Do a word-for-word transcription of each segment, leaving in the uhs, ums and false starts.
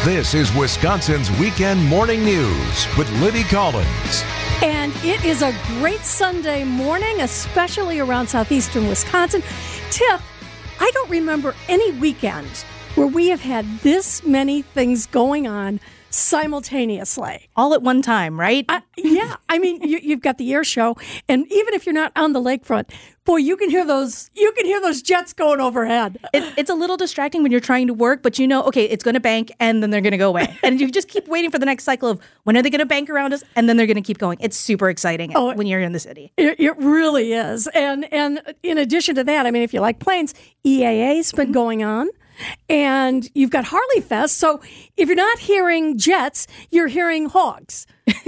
This is Wisconsin's Weekend Morning News with Libby Collins. And it is a great Sunday morning, especially around southeastern Wisconsin. Tiff, I don't remember any weekend where we have had this many things going on simultaneously. All at one time, right? Uh, yeah. I mean, you, you've got the air show, and even if you're not on the lakefront, boy, you can hear those you can hear those jets going overhead. It, it's a little distracting when you're trying to work, but you know, okay, it's going to bank, and then they're going to go away. And you just keep waiting for the next cycle of when are they going to bank around us, and then they're going to keep going. It's super exciting oh, when you're in the city. It, it really is. And, and in addition to that, I mean, if you like planes, E A A's been mm-hmm. going on. And you've got Harley Fest. So if you're not hearing jets, you're hearing hogs.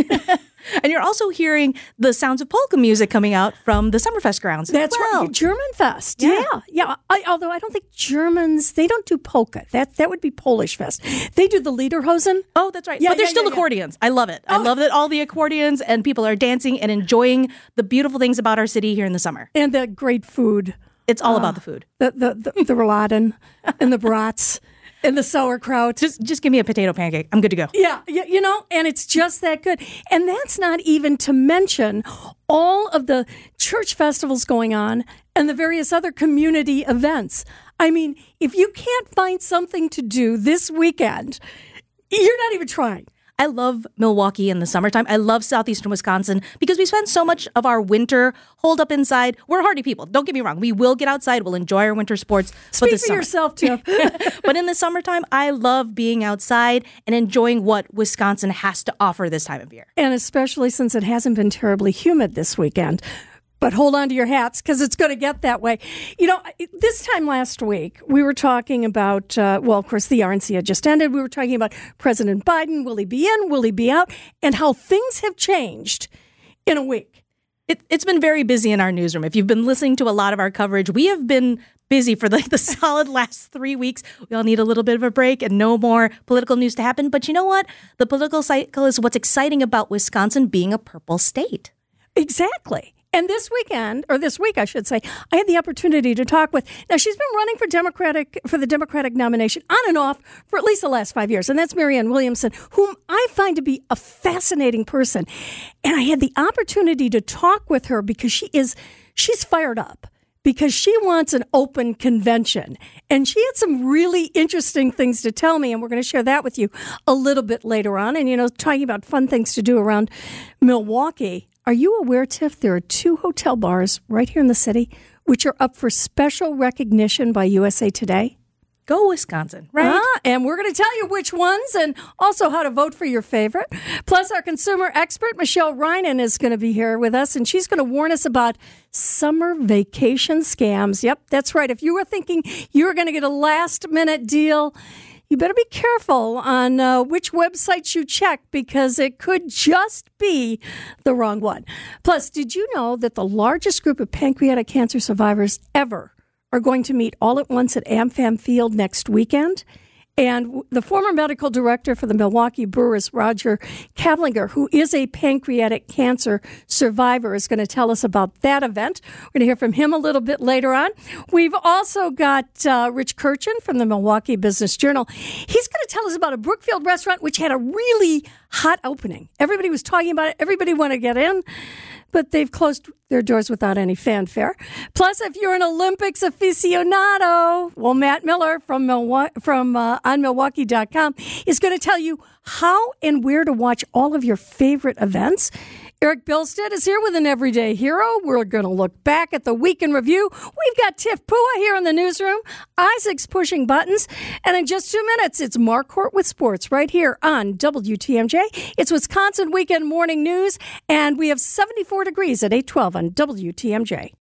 And you're also hearing the sounds of polka music coming out from the Summerfest grounds. That's well. right. German Fest. Yeah. Yeah. yeah. I, although I don't think Germans, they don't do polka. That that would be Polish Fest. They do the Lederhosen. Oh, that's right. Yeah, but there's yeah, still yeah, accordions. Yeah. I love it. Oh. I love that all the accordions and people are dancing and enjoying the beautiful things about our city here in the summer. And the great food. It's all uh, about the food. The the the, the rouladen and the brats and the sauerkraut. Just just give me a potato pancake. I'm good to go. Yeah, you, you know, and it's just that good. And that's not even to mention all of the church festivals going on and the various other community events. I mean, if you can't find something to do this weekend, you're not even trying. I love Milwaukee in the summertime. I love southeastern Wisconsin because we spend so much of our winter holed up inside. We're hardy people. Don't get me wrong. We will get outside. We'll enjoy our winter sports. Speak but for summer. yourself, Tiff. But in the summertime, I love being outside and enjoying what Wisconsin has to offer this time of year. And especially since it hasn't been terribly humid this weekend. But hold on to your hats because it's going to get that way. You know, this time last week, we were talking about, uh, well, of course, the R N C had just ended. We were talking about President Biden. Will he be in? Will he be out? And how things have changed in a week. It, it's been very busy in our newsroom. If you've been listening to a lot of our coverage, we have been busy for like the solid last three weeks. We all need a little bit of a break and no more political news to happen. But you know what? The political cycle is what's exciting about Wisconsin being a purple state. Exactly. And this weekend, or this week, I should say, I had the opportunity to talk with, now she's been running for Democratic, for the Democratic nomination on and off for at least the last five years. And that's Marianne Williamson, whom I find to be a fascinating person. And I had the opportunity to talk with her because she is, she's fired up because she wants an open convention. And she had some really interesting things to tell me. And we're going to share that with you a little bit later on. And, you know, talking about fun things to do around Milwaukee. Are you aware, Tiff, there are two hotel bars right here in the city which are up for special recognition by U S A Today? Go Wisconsin, right? Ah, and we're going to tell you which ones and also how to vote for your favorite. Plus, our consumer expert, Michelle Reinen, is going to be here with us, and she's going to warn us about summer vacation scams. Yep, that's right. If you were thinking you were going to get a last-minute deal, you better be careful on uh, which websites you check because it could just be the wrong one. Plus, did you know that the largest group of pancreatic cancer survivors ever are going to meet all at once at AmFam Field next weekend? And the former medical director for the Milwaukee Brewers, Roger Kavlinger, who is a pancreatic cancer survivor, is going to tell us about that event. We're going to hear from him a little bit later on. We've also got uh, Rich Kirchen from the Milwaukee Business Journal. He's going to tell us about a Brookfield restaurant which had a really hot opening. Everybody was talking about it. Everybody wanted to get in. But they've closed their doors without any fanfare. Plus, if you're an Olympics aficionado, well, Matt Miller from Milwaukee, from uh, on Milwaukee dot com is going to tell you how and where to watch all of your favorite events. Eric Bilstead is here with an Everyday Hero. We're going to look back at the week in review. We've got Tiff Pua here in the newsroom. Isaac's pushing buttons. And in just two minutes, it's Marquardt with sports right here on W T M J. It's Wisconsin Weekend Morning News, and we have seventy-four degrees at eight twelve on W T M J.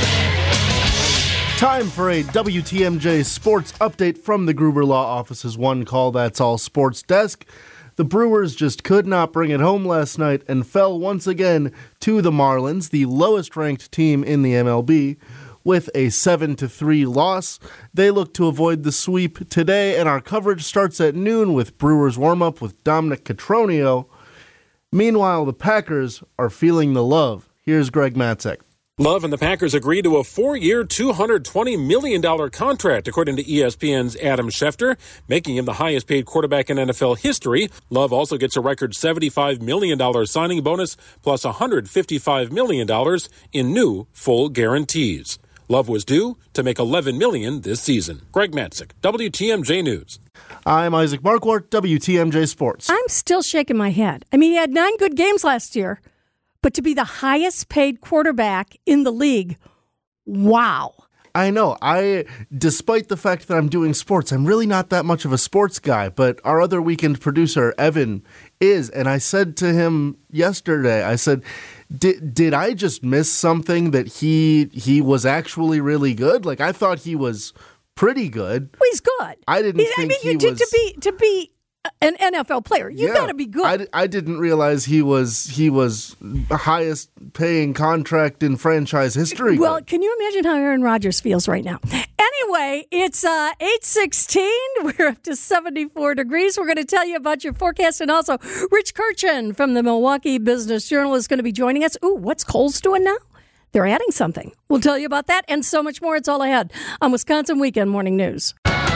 Time for a W T M J sports update from the Gruber Law Office's One Call That's All Sports Desk. The Brewers just could not bring it home last night and fell once again to the Marlins, the lowest-ranked team in the M L B, with a seven to three loss. They look to avoid the sweep today, and our coverage starts at noon with Brewers warm-up with Dominic Cotroneo. Meanwhile, the Packers are feeling the love. Here's Greg Matzek. Love and the Packers agreed to a four-year, two hundred twenty million dollars contract, according to E S P N's Adam Schefter, making him the highest-paid quarterback in N F L history. Love also gets a record seventy-five million dollars signing bonus, plus one hundred fifty-five million dollars in new full guarantees. Love was due to make eleven million dollars this season. Greg Matzik, W T M J News. I'm Isaac Marquardt, W T M J Sports. I'm still shaking my head. I mean, he had nine good games last year, but to be the highest paid quarterback in the league, wow. I know. I, despite the fact that I'm doing sports, I'm really not that much of a sports guy, but our other weekend producer, Evan, is. And I said to him yesterday, I said, did did I just miss something that he he was actually really good? Like, I thought he was pretty good. Well, he's good. I didn't he, think I mean, he you did was... to be to be an N F L player. You Yeah, got to be good. I, I didn't realize he was he was the highest paying contract in franchise history. Well, good. can you imagine how Aaron Rodgers feels right now? Anyway, it's uh, eight sixteen. We're up to seventy-four degrees. We're going to tell you about your forecast. And also, Rich Kirchen from the Milwaukee Business Journal is going to be joining us. Ooh, what's Kohl's doing now? They're adding something. We'll tell you about that and so much more. It's all ahead on Wisconsin Weekend Morning News.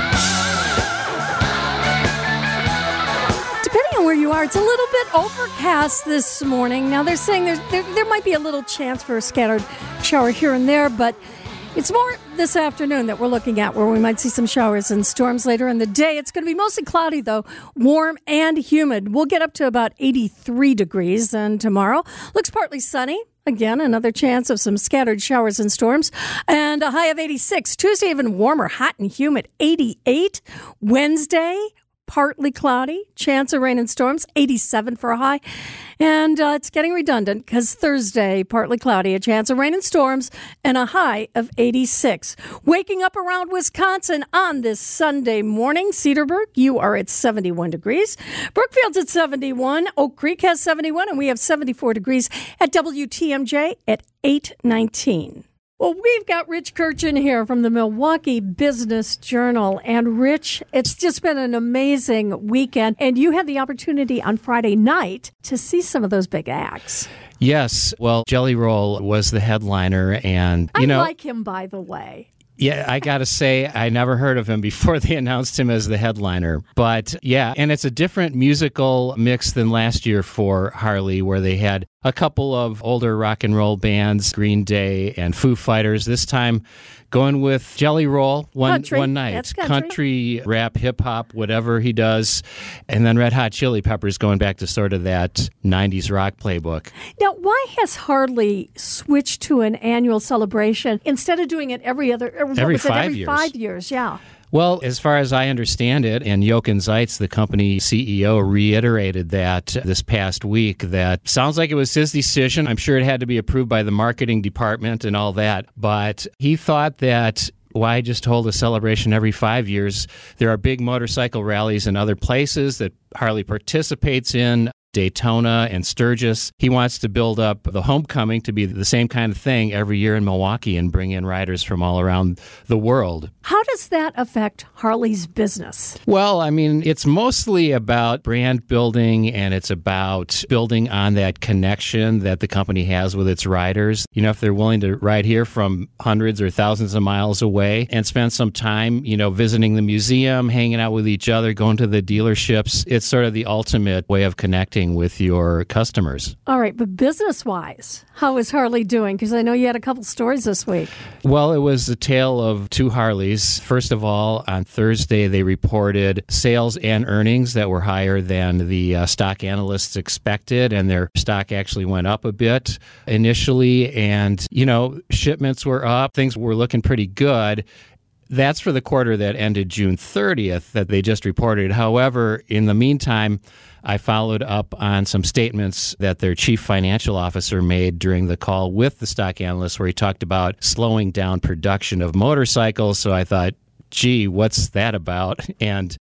Depending on where you are, it's a little bit overcast this morning. Now, they're saying there's, there, there might be a little chance for a scattered shower here and there, but it's more this afternoon that we're looking at where we might see some showers and storms later in the day. It's going to be mostly cloudy, though, warm and humid. We'll get up to about eighty-three degrees, and tomorrow looks partly sunny. Again, another chance of some scattered showers and storms. And a high of eighty-six. Tuesday, even warmer, hot and humid, eighty-eight. Wednesday, partly cloudy, chance of rain and storms, eighty-seven for a high. And uh, it's getting redundant because Thursday, partly cloudy, a chance of rain and storms, and a high of eighty-six. Waking up around Wisconsin on this Sunday morning. Cedarburg, you are at seventy-one degrees. Brookfield's at seventy-one. Oak Creek has seventy-one, and we have seventy-four degrees at W T M J at eight nineteen. Well, we've got Rich Kirchen here from the Milwaukee Business Journal. And Rich, it's just been an amazing weekend. And you had the opportunity on Friday night to see some of those big acts. Yes. Well, Jelly Roll was the headliner. And, you I know, like him, by the way. Yeah, I got to say, I never heard of him before they announced him as the headliner. But yeah, and it's a different musical mix than last year for Harley, where they had a couple of older rock and roll bands, Green Day and Foo Fighters. This time, going with Jelly Roll one, Country. one night. That's country. country, rap, hip-hop, whatever he does. And then Red Hot Chili Peppers going back to sort of that nineties rock playbook. Now, why has Harley switched to an annual celebration instead of doing it every other Every was it, five every years. five years? Yeah. Well, as far as I understand it, and Jochen Zeitz, the company C E O, reiterated that this past week, that sounds like it was his decision. I'm sure it had to be approved by the marketing department and all that, but he thought that why just hold a celebration every five years? There are big motorcycle rallies in other places that Harley participates in, Daytona and Sturgis. He wants to build up the homecoming to be the same kind of thing every year in Milwaukee and bring in riders from all around the world. How does that affect Harley's business? Well, I mean, it's mostly about brand building, and it's about building on that connection that the company has with its riders. You know, if they're willing to ride here from hundreds or thousands of miles away and spend some time, you know, visiting the museum, hanging out with each other, going to the dealerships, it's sort of the ultimate way of connecting with your customers. All right, but business-wise, how is Harley doing? Because I know you had a couple stories this week. Well, it was a tale of two Harleys. First of all, on Thursday, they reported sales and earnings that were higher than the uh, stock analysts expected, and their stock actually went up a bit initially. And, you know, shipments were up. Things were looking pretty good. That's for the quarter that ended June thirtieth that they just reported. However, in the meantime, I followed up on some statements that their chief financial officer made during the call with the stock analysts, where he talked about slowing down production of motorcycles. So I thought, gee, what's that about? And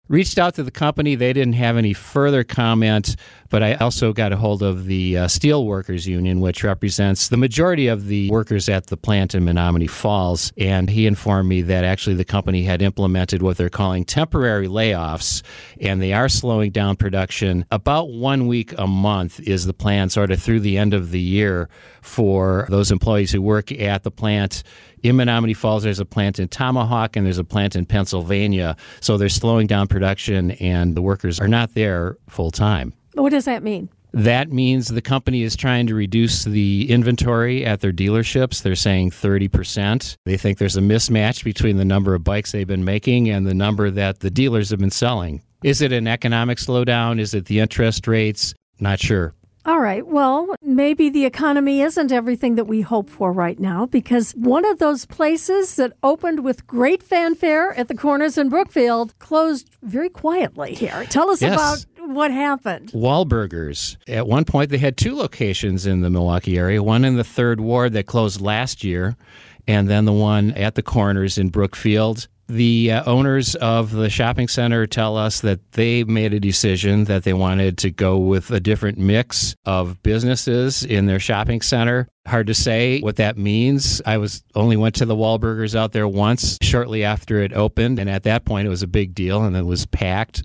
Reached out to the company. They didn't have any further comment, but I also got a hold of the uh, Steel Workers Union, which represents the majority of the workers at the plant in Menomonee Falls, and he informed me that actually the company had implemented what they're calling temporary layoffs, and they are slowing down production. About one week a month is the plan sort of through the end of the year for those employees who work at the plant. In Menomonee Falls, there's a plant in Tomahawk, and there's a plant in Pennsylvania. So they're slowing down production, and the workers are not there full time. What does that mean? That means the company is trying to reduce the inventory at their dealerships. They're saying thirty percent. They think there's a mismatch between the number of bikes they've been making and the number that the dealers have been selling. Is it an economic slowdown? Is it the interest rates? Not sure. All right. Well, maybe the economy isn't everything that we hope for right now, because one of those places that opened with great fanfare at the Corners in Brookfield closed very quietly here. Tell us Yes. about what happened. Wahlburgers. At one point, they had two locations in the Milwaukee area, one in the third ward that closed last year, and then the one at the Corners in Brookfield. The uh, owners of the shopping center tell us that they made a decision that they wanted to go with a different mix of businesses in their shopping center. Hard to say what that means. I was only went to the Wahlburgers out there once shortly after it opened, and at that point it was a big deal and it was packed.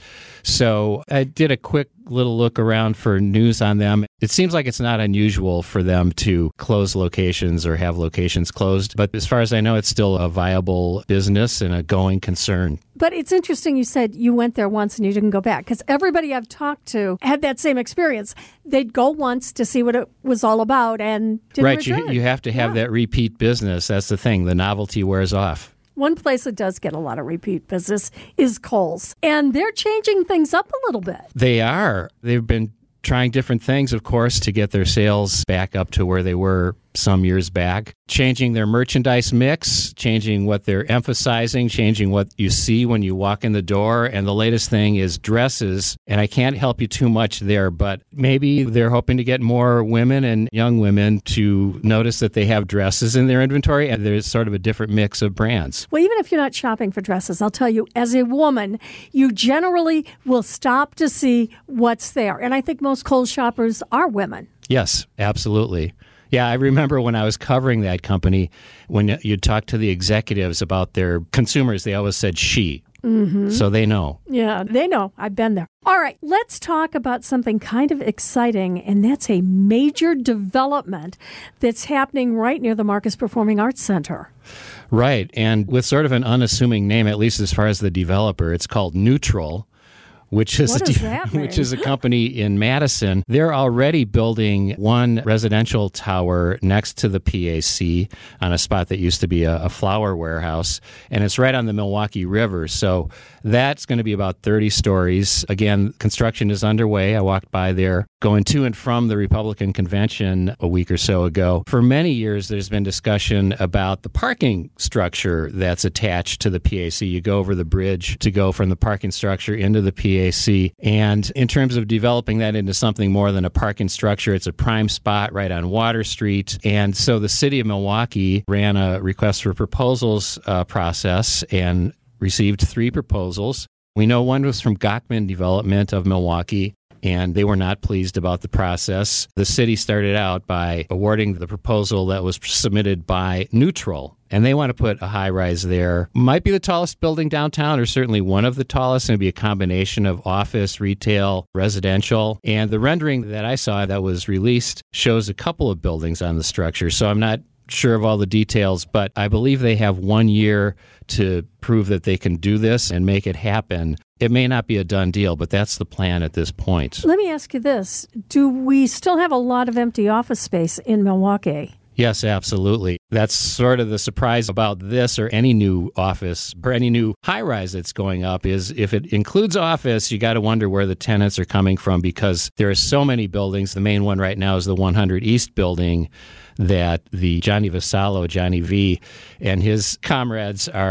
So I did a quick little look around for news on them. It seems like it's not unusual for them to close locations or have locations closed, but as far as I know, it's still a viable business and a going concern. But it's interesting you said you went there once and you didn't go back, because everybody I've talked to had that same experience. They'd go once to see what it was all about and didn't Right, you, return. you have to have Yeah. that repeat business. That's the thing. The novelty wears off. One place that does get a lot of repeat business is Kohl's, and they're changing things up a little bit. They are. They've been trying different things, of course, to get their sales back up to where they were some years back. Changing their merchandise mix, changing what they're emphasizing, changing what you see when you walk in the door. And the latest thing is dresses. And I can't help you too much there, but maybe they're hoping to get more women and young women to notice that they have dresses in their inventory, and there's sort of a different mix of brands. Well, even if you're not shopping for dresses, I'll tell you, as a woman, you generally will stop to see what's there. And I think most Kohl's shoppers are women. Yes, absolutely. Yeah, I remember when I was covering that company, when you talk to the executives about their consumers, they always said she. Mm-hmm. So they know. Yeah, they know. I've been there. All right, let's talk about something kind of exciting, and that's a major development that's happening right near the Marcus Performing Arts Center. Right, and with sort of an unassuming name, at least as far as the developer, it's called Neutral. Which is, What a does de- that mean? which is a company in Madison. They're already building one residential tower next to the P A C on a spot that used to be a, a flower warehouse, and it's right on the Milwaukee River. So that's going to be about thirty stories. Again, construction is underway. I walked by there going to and from the Republican convention a week or so ago. For many years, there's been discussion about the parking structure that's attached to the P A C. You go over the bridge to go from the parking structure into the P A C. And in terms of developing that into something more than a parking structure, it's a prime spot right on Water Street. And so the city of Milwaukee ran a request for proposals uh, process and received three proposals. We know one was from Gochman Development of Milwaukee, and they were not pleased about the process. The city started out by awarding the proposal that was submitted by Neutral, and they want to put a high-rise there. Might be the tallest building downtown, or certainly one of the tallest, and it'd be a combination of office, retail, residential. And the rendering that I saw that was released shows a couple of buildings on the structure, so I'm not sure of all the details, but I believe they have one year to prove that they can do this and make it happen. It may not be a done deal, but that's the plan at this point. Let me ask you this. Do we still have a lot of empty office space in Milwaukee? Yes, absolutely. That's sort of the surprise about this or any new office or any new high-rise that's going up is if it includes office, you got to wonder where the tenants are coming from because there are so many buildings. The main one right now is the one hundred East building that the Johnny Vassallo, Johnny V, and his comrades are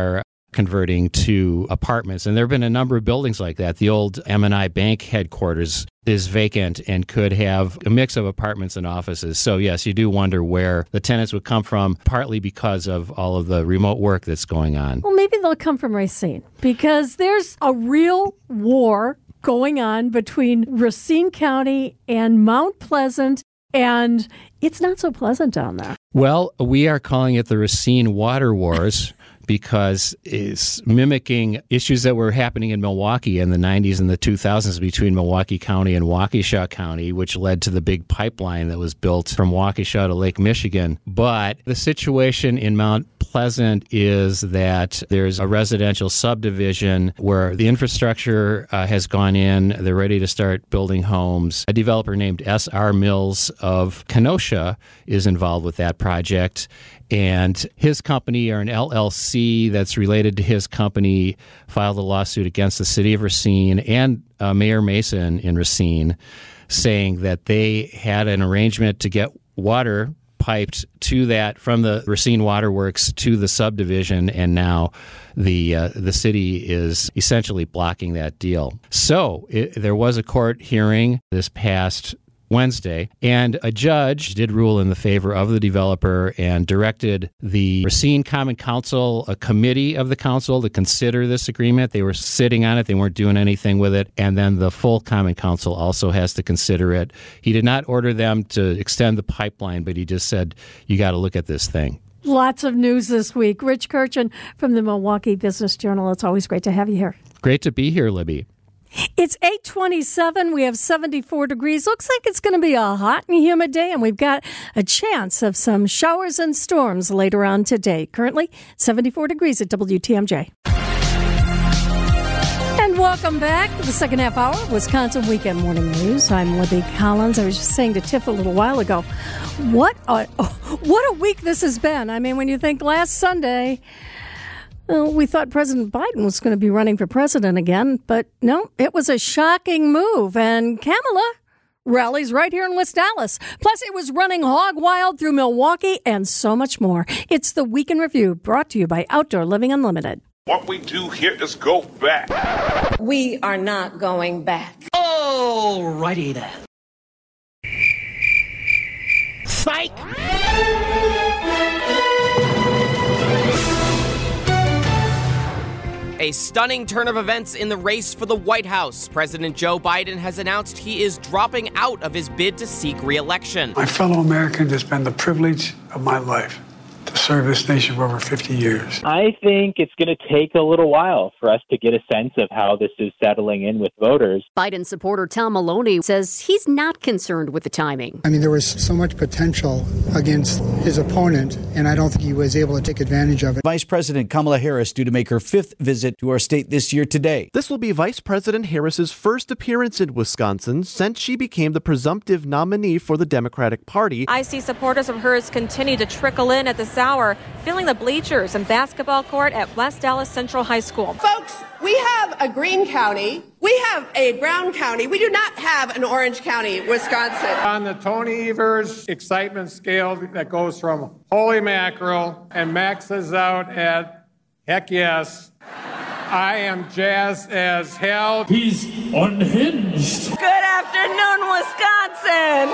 converting to apartments. And there have been a number of buildings like that. The old M and I Bank headquarters is vacant and could have a mix of apartments and offices. So, yes, you do wonder where the tenants would come from, partly because of all of the remote work that's going on. Well, maybe they'll come from Racine, because there's a real war going on between Racine County and Mount Pleasant, and it's not so pleasant down there. Well, we are calling it the Racine Water Wars because it's mimicking issues that were happening in Milwaukee in the nineties and the two thousands between Milwaukee County and Waukesha County, which led to the big pipeline that was built from Waukesha to Lake Michigan. But the situation in Mount Pleasant is that there's a residential subdivision where the infrastructure uh, has gone in. They're ready to start building homes. A developer named S R Mills of Kenosha is involved with that project. And his company, or an L L C that's related to his company, filed a lawsuit against the city of Racine and uh, Mayor Mason in Racine, saying that they had an arrangement to get water piped to that from the Racine Waterworks to the subdivision, and now the uh, the city is essentially blocking that deal. So it, there was a court hearing this past Wednesday, and a judge did rule in the favor of the developer and directed the Racine Common Council, a committee of the council, to consider this agreement. They were sitting on it. They weren't doing anything with it. And then the full Common Council also has to consider it. He did not order them to extend the pipeline, but he just said, you got to look at this thing. Lots of news this week. Rich Kirchen from the Milwaukee Business Journal. It's always great to have you here. Great to be here, Libby. It's eight twenty-seven. We have seventy-four degrees. Looks like it's going to be a hot and humid day, and we've got a chance of some showers and storms later on today. Currently, seventy-four degrees at W T M J. And welcome back to the second half hour of Wisconsin Weekend Morning News. I'm Libby Collins. I was just saying to Tiff a little while ago, what a, what a week this has been. I mean, when you think last Sunday, well, we thought President Biden was going to be running for president again, but no, it was a shocking move. And Kamala rallies right here in West Dallas. Plus, it was running hog wild through Milwaukee and so much more. It's the Week in Review, brought to you by Outdoor Living Unlimited. What we do here is go back. We are not going back. Oh, righty then. Psych! A stunning turn of events in the race for the White House. President Joe Biden has announced he is dropping out of his bid to seek re-election. My fellow Americans, it's been the privilege of my life to serve this nation for over fifty years. I think it's going to take a little while for us to get a sense of how this is settling in with voters. Biden supporter Tom Maloney says he's not concerned with the timing. I mean, there was so much potential against his opponent, and I don't think he was able to take advantage of it. Vice President Kamala Harris due to make her fifth visit to our state this year today. This will be Vice President Harris's first appearance in Wisconsin since she became the presumptive nominee for the Democratic Party. I see supporters of hers continue to trickle in at this hour, filling the bleachers and basketball court at West Dallas Central High School. Folks, we have a green county. We have a brown county. We do not have an orange county, Wisconsin. On the Tony Evers excitement scale that goes from holy mackerel and maxes out at heck yes, I am jazzed as hell. He's unhinged. Good afternoon, Wisconsin.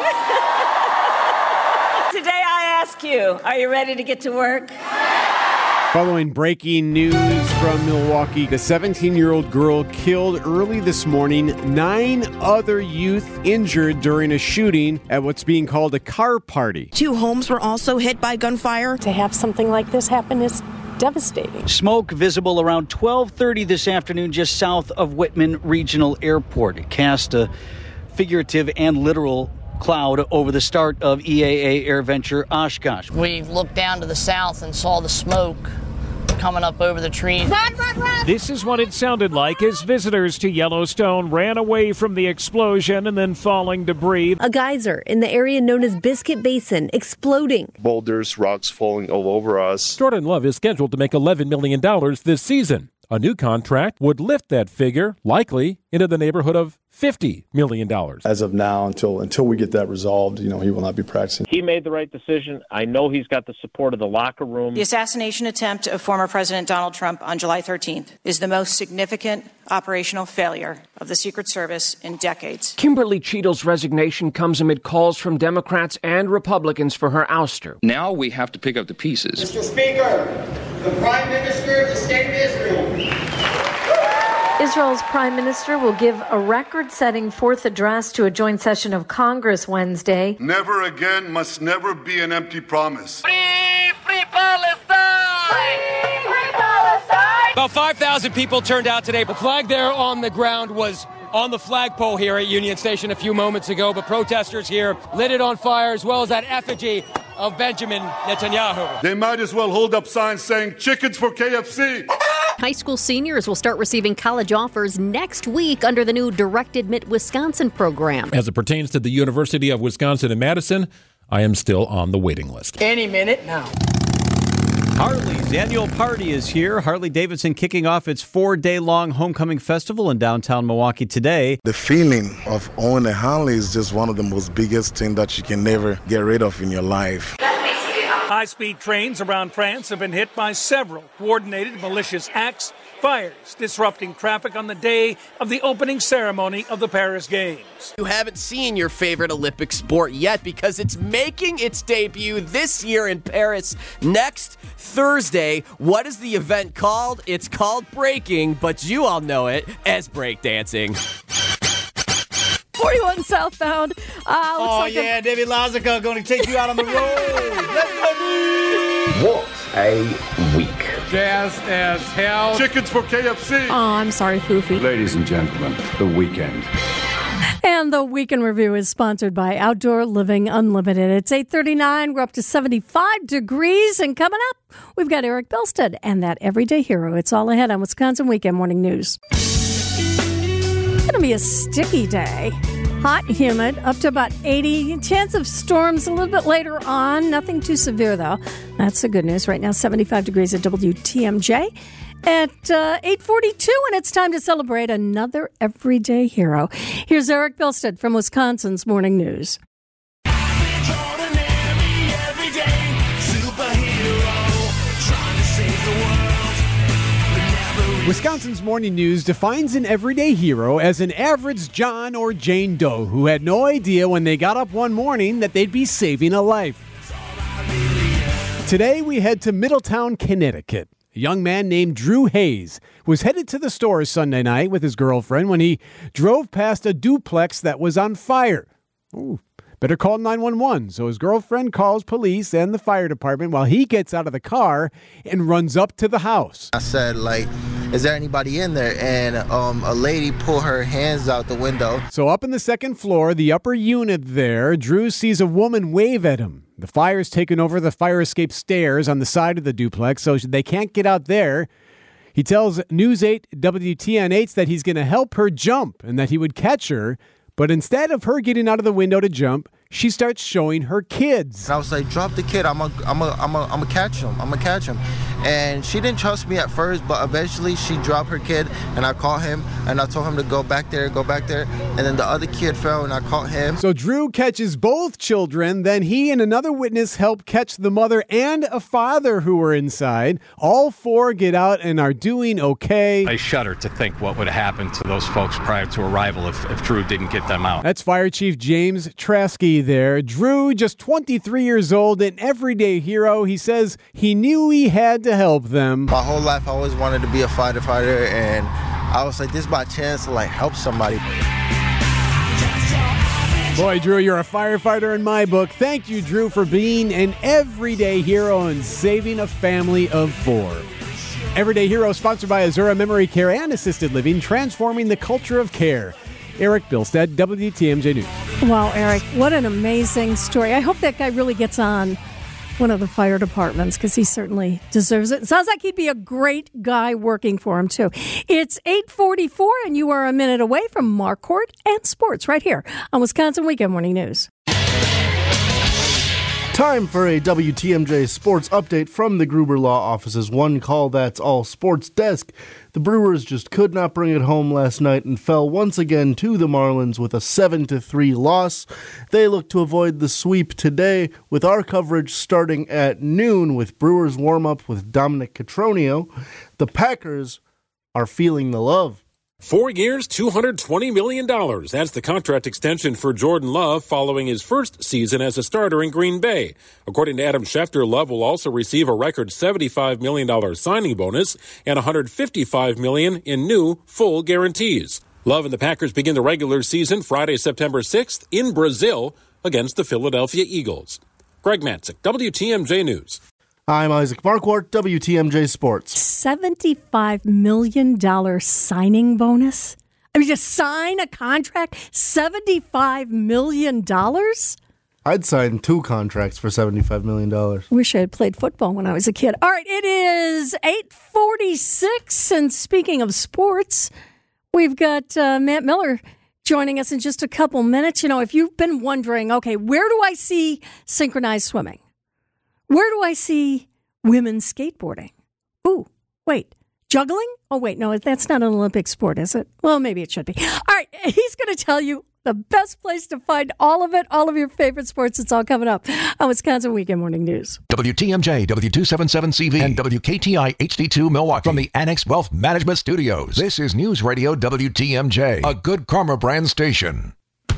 Today I ask you, are you ready to get to work? Following breaking news from Milwaukee, the seventeen-year-old girl killed early this morning, nine other youth injured during a shooting at what's being called a car party. Two homes were also hit by gunfire. To have something like this happen is devastating. Smoke visible around twelve thirty this afternoon just south of Whitman Regional Airport. It cast a figurative and literal cloud over the start of E A A AirVenture Oshkosh. We looked down to the south and saw the smoke coming up over the trees. Run, run, run. This is what it sounded like as visitors to Yellowstone ran away from the explosion and then falling debris. A geyser in the area known as Biscuit Basin exploding. Boulders, rocks falling all over us. Jordan Love is scheduled to make eleven million dollars this season. A new contract would lift that figure, likely, into the neighborhood of fifty million dollars. As of now, until until we get that resolved, you know, he will not be practicing. He made the right decision. I know he's got the support of the locker room. The assassination attempt of former President Donald Trump on July thirteenth is the most significant operational failure of the Secret Service in decades. Kimberly Cheadle's resignation comes amid calls from Democrats and Republicans for her ouster. Now we have to pick up the pieces. Mister Speaker, the Prime Minister of the State of Israel. Israel's prime minister will give a record-setting fourth address to a joint session of Congress Wednesday. Never again must never be an empty promise. Free, free Palestine! Free, free Palestine! About five thousand people turned out today. The flag there on the ground was on the flagpole here at Union Station a few moments ago, but protesters here lit it on fire, as well as that effigy of Benjamin Netanyahu. They might as well hold up signs saying chickens for K F C. High school seniors will start receiving college offers next week under the new Direct Admit Wisconsin program. As it pertains to the University of Wisconsin in Madison, I am still on the waiting list. Any minute now. Harley's annual party is here. Harley-Davidson kicking off its four-day-long homecoming festival in downtown Milwaukee today. The feeling of owning a Harley is just one of the most biggest things that you can never get rid of in your life. High-speed trains around France have been hit by several coordinated malicious acts, fires, disrupting traffic on the day of the opening ceremony of the Paris Games. You haven't seen your favorite Olympic sport yet because it's making its debut this year in Paris next Thursday. What is the event called? It's called breaking, but you all know it as breakdancing. forty-one southbound. Uh, oh, like yeah, a- David Lazica going to take you out on the road. Let's go. What a week. Jazz as hell. Chickens for K F C. Oh, I'm sorry, Foofy. Ladies and gentlemen, the weekend. And the Weekend Review is sponsored by Outdoor Living Unlimited. It's eight thirty-nine. We're up to seventy-five degrees. And coming up, we've got Eric Bilstead and that Everyday Hero. It's all ahead on Wisconsin Weekend Morning News. It's going to be a sticky day. Hot and humid, up to about eighty. Chance of storms a little bit later on. Nothing too severe, though. That's the good news. Right now, seventy-five degrees at W T M J. At uh, eight forty-two, and it's time to celebrate another Everyday Hero. Here's Eric Bilstead from Wisconsin's Morning News. Wisconsin's Morning News defines an everyday hero as an average John or Jane Doe who had no idea when they got up one morning that they'd be saving a life. Today we head to Middletown, Connecticut. A young man named Drew Hayes was headed to the store Sunday night with his girlfriend when he drove past a duplex that was on fire. Ooh. Better call nine one one. So his girlfriend calls police and the fire department while he gets out of the car and runs up to the house. I said, like, is there anybody in there? And um, a lady pulled her hands out the window. So up in the second floor, the upper unit there, Drew sees a woman wave at him. The fire's taken over the fire escape stairs on the side of the duplex, so they can't get out there. He tells News eight W T N H that he's going to help her jump and that he would catch her. But instead of her getting out of the window to jump, she starts showing her kids. And I was like, drop the kid. I'm a, I'm a, I'm a, I'm a catch him. I'm a catch him. And she didn't trust me at first, but eventually she dropped her kid, and I caught him, and I told him to go back there, go back there. And then the other kid fell, and I caught him. So Drew catches both children. Then he and another witness help catch the mother and a father who were inside. All four get out and are doing okay. I shudder to think what would happen to those folks prior to arrival if, if Drew didn't get them out. That's Fire Chief James Traskey there. Drew, just twenty-three years old, an everyday hero. He says he knew he had to help them. My whole life I always wanted to be a firefighter, and I was like, this is my chance to like help somebody. Boy, Drew, you're a firefighter in my book. Thank you, Drew, for being an everyday hero and saving a family of four. Everyday Hero sponsored by Azura Memory Care and Assisted Living, transforming the culture of care. Eric Bilstead, W T M J News. Wow, Eric, what an amazing story. I hope that guy really gets on one of the fire departments because he certainly deserves it. It sounds like he'd be a great guy working for him, too. It's eight forty-four, and you are a minute away from Marquardt and sports right here on Wisconsin Weekend Morning News. Time for a W T M J sports update from the Gruber Law Office's One Call That's All Sports desk. The Brewers just could not bring it home last night and fell once again to the Marlins with a seven to three loss. They look to avoid the sweep today with our coverage starting at noon with Brewers warm-up with Dominic Cotroneo. The Packers are feeling the love. Four years, two hundred twenty million dollars. That's the contract extension for Jordan Love following his first season as a starter in Green Bay. According to Adam Schefter, Love will also receive a record seventy-five million dollars signing bonus and one hundred fifty-five million dollars in new full guarantees. Love and the Packers begin the regular season Friday, September sixth in Brazil against the Philadelphia Eagles. Greg Matzik, W T M J News. I'm Isaac Marquardt, W T M J Sports. seventy-five million dollars signing bonus? I mean, to sign a contract, seventy-five million dollars? I'd sign two contracts for seventy-five million dollars. Wish I had played football when I was a kid. All right, it is eight forty-six, and speaking of sports, we've got uh, Matt Miller joining us in just a couple minutes. You know, if you've been wondering, okay, where do I see synchronized swimming? Where do I see women's skateboarding? Ooh, wait, juggling? Oh, wait, no, that's not an Olympic sport, is it? Well, maybe it should be. All right, he's going to tell you the best place to find all of it, all of your favorite sports. It's all coming up on Wisconsin Weekend Morning News. W T M J, W two seventy-seven C V, and W K T I H D two Milwaukee from the Annex Wealth Management Studios. This is News Radio W T M J, a Good Karma brand station.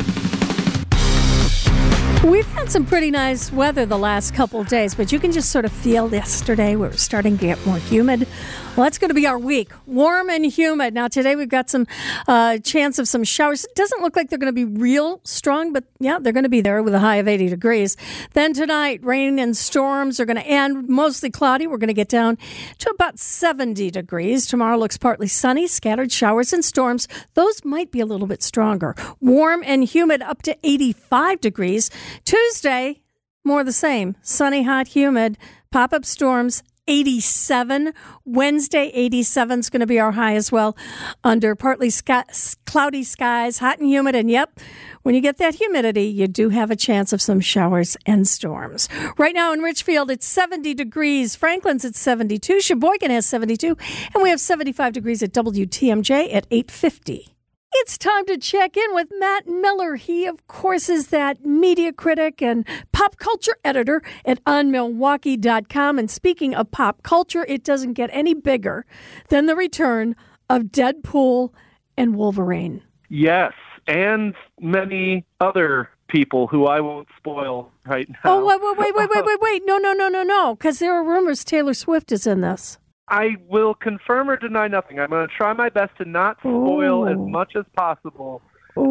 We've had some pretty nice weather the last couple of days, but you can just sort of feel yesterday we were starting to get more humid. Well, that's going to be our week, warm and humid. Now, today we've got some uh, chance of some showers. It doesn't look like they're going to be real strong, but yeah, they're going to be there with a high of eighty degrees. Then tonight, rain and storms are going to end, mostly cloudy. We're going to get down to about seventy degrees. Tomorrow looks partly sunny, scattered showers and storms. Those might be a little bit stronger. Warm and humid up to eighty-five degrees. Tuesday, more the same. Sunny, hot, humid, pop-up storms, eighty-seven. Wednesday, eighty-seven is going to be our high as well. Under partly sky, cloudy skies, hot and humid. And yep, when you get that humidity, you do have a chance of some showers and storms. Right now in Richfield, it's seventy degrees. Franklin's at seventy-two. Sheboygan has seventy-two. And we have seventy-five degrees at W T M J at eight fifty. It's time to check in with Matt Miller. He, of course, is that media critic and pop culture editor at on milwaukee dot com. And speaking of pop culture, it doesn't get any bigger than the return of Deadpool and Wolverine. Yes, and many other people who I won't spoil right now. Oh, wait, wait, wait, wait, wait, wait, wait. No, no, no, no, no, because there are rumors Taylor Swift is in this. I will confirm or deny nothing. I'm going to try my best to not spoil Ooh. as much as possible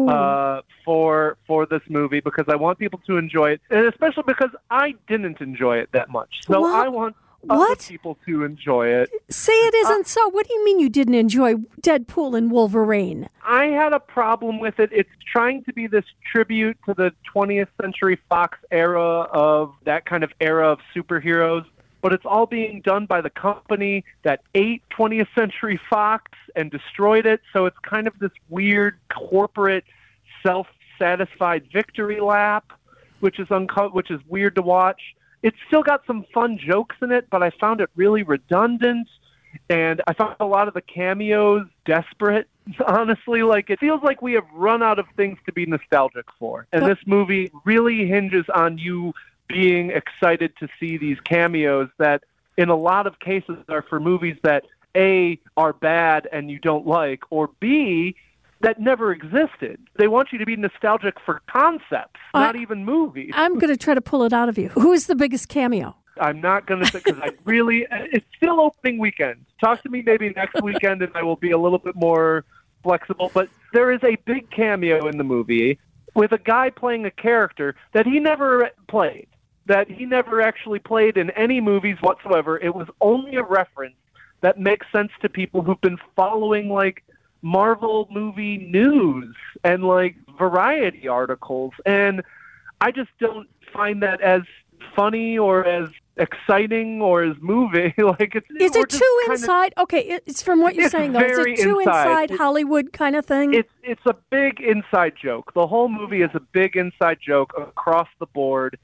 uh, for for this movie because I want people to enjoy it, and especially because I didn't enjoy it that much. So what? I want other what? people to enjoy it. Say it isn't uh, so. What do you mean you didn't enjoy Deadpool and Wolverine? I had a problem with it. It's trying to be this tribute to the twentieth Century Fox era of that kind of era of superheroes. But it's all being done by the company that ate twentieth Century Fox and destroyed it. So it's kind of this weird corporate self-satisfied victory lap, which is unco- which is weird to watch. It's still got some fun jokes in it, but I found it really redundant. And I found a lot of the cameos desperate, honestly. Like, it feels like we have run out of things to be nostalgic for. And this movie really hinges on you being excited to see these cameos that in a lot of cases are for movies that A, are bad and you don't like, or B, that never existed. They want you to be nostalgic for concepts, uh, not even movies. I'm going to try to pull it out of you. Who is the biggest cameo? I'm not going to say, because I really, it's still opening weekend. Talk to me maybe next weekend and I will be a little bit more flexible, but there is a big cameo in the movie with a guy playing a character that he never played. that he never actually played in any movies whatsoever. It was only a reference that makes sense to people who've been following, like, Marvel movie news and, like, variety articles. And I just don't find that as funny or as exciting or as moving. Like, it's Is it too inside? Of, okay, it's from what you're it's saying, though. Is it too inside, inside Hollywood kind of thing? It's, it's a big inside joke. The whole movie is a big inside joke across the board.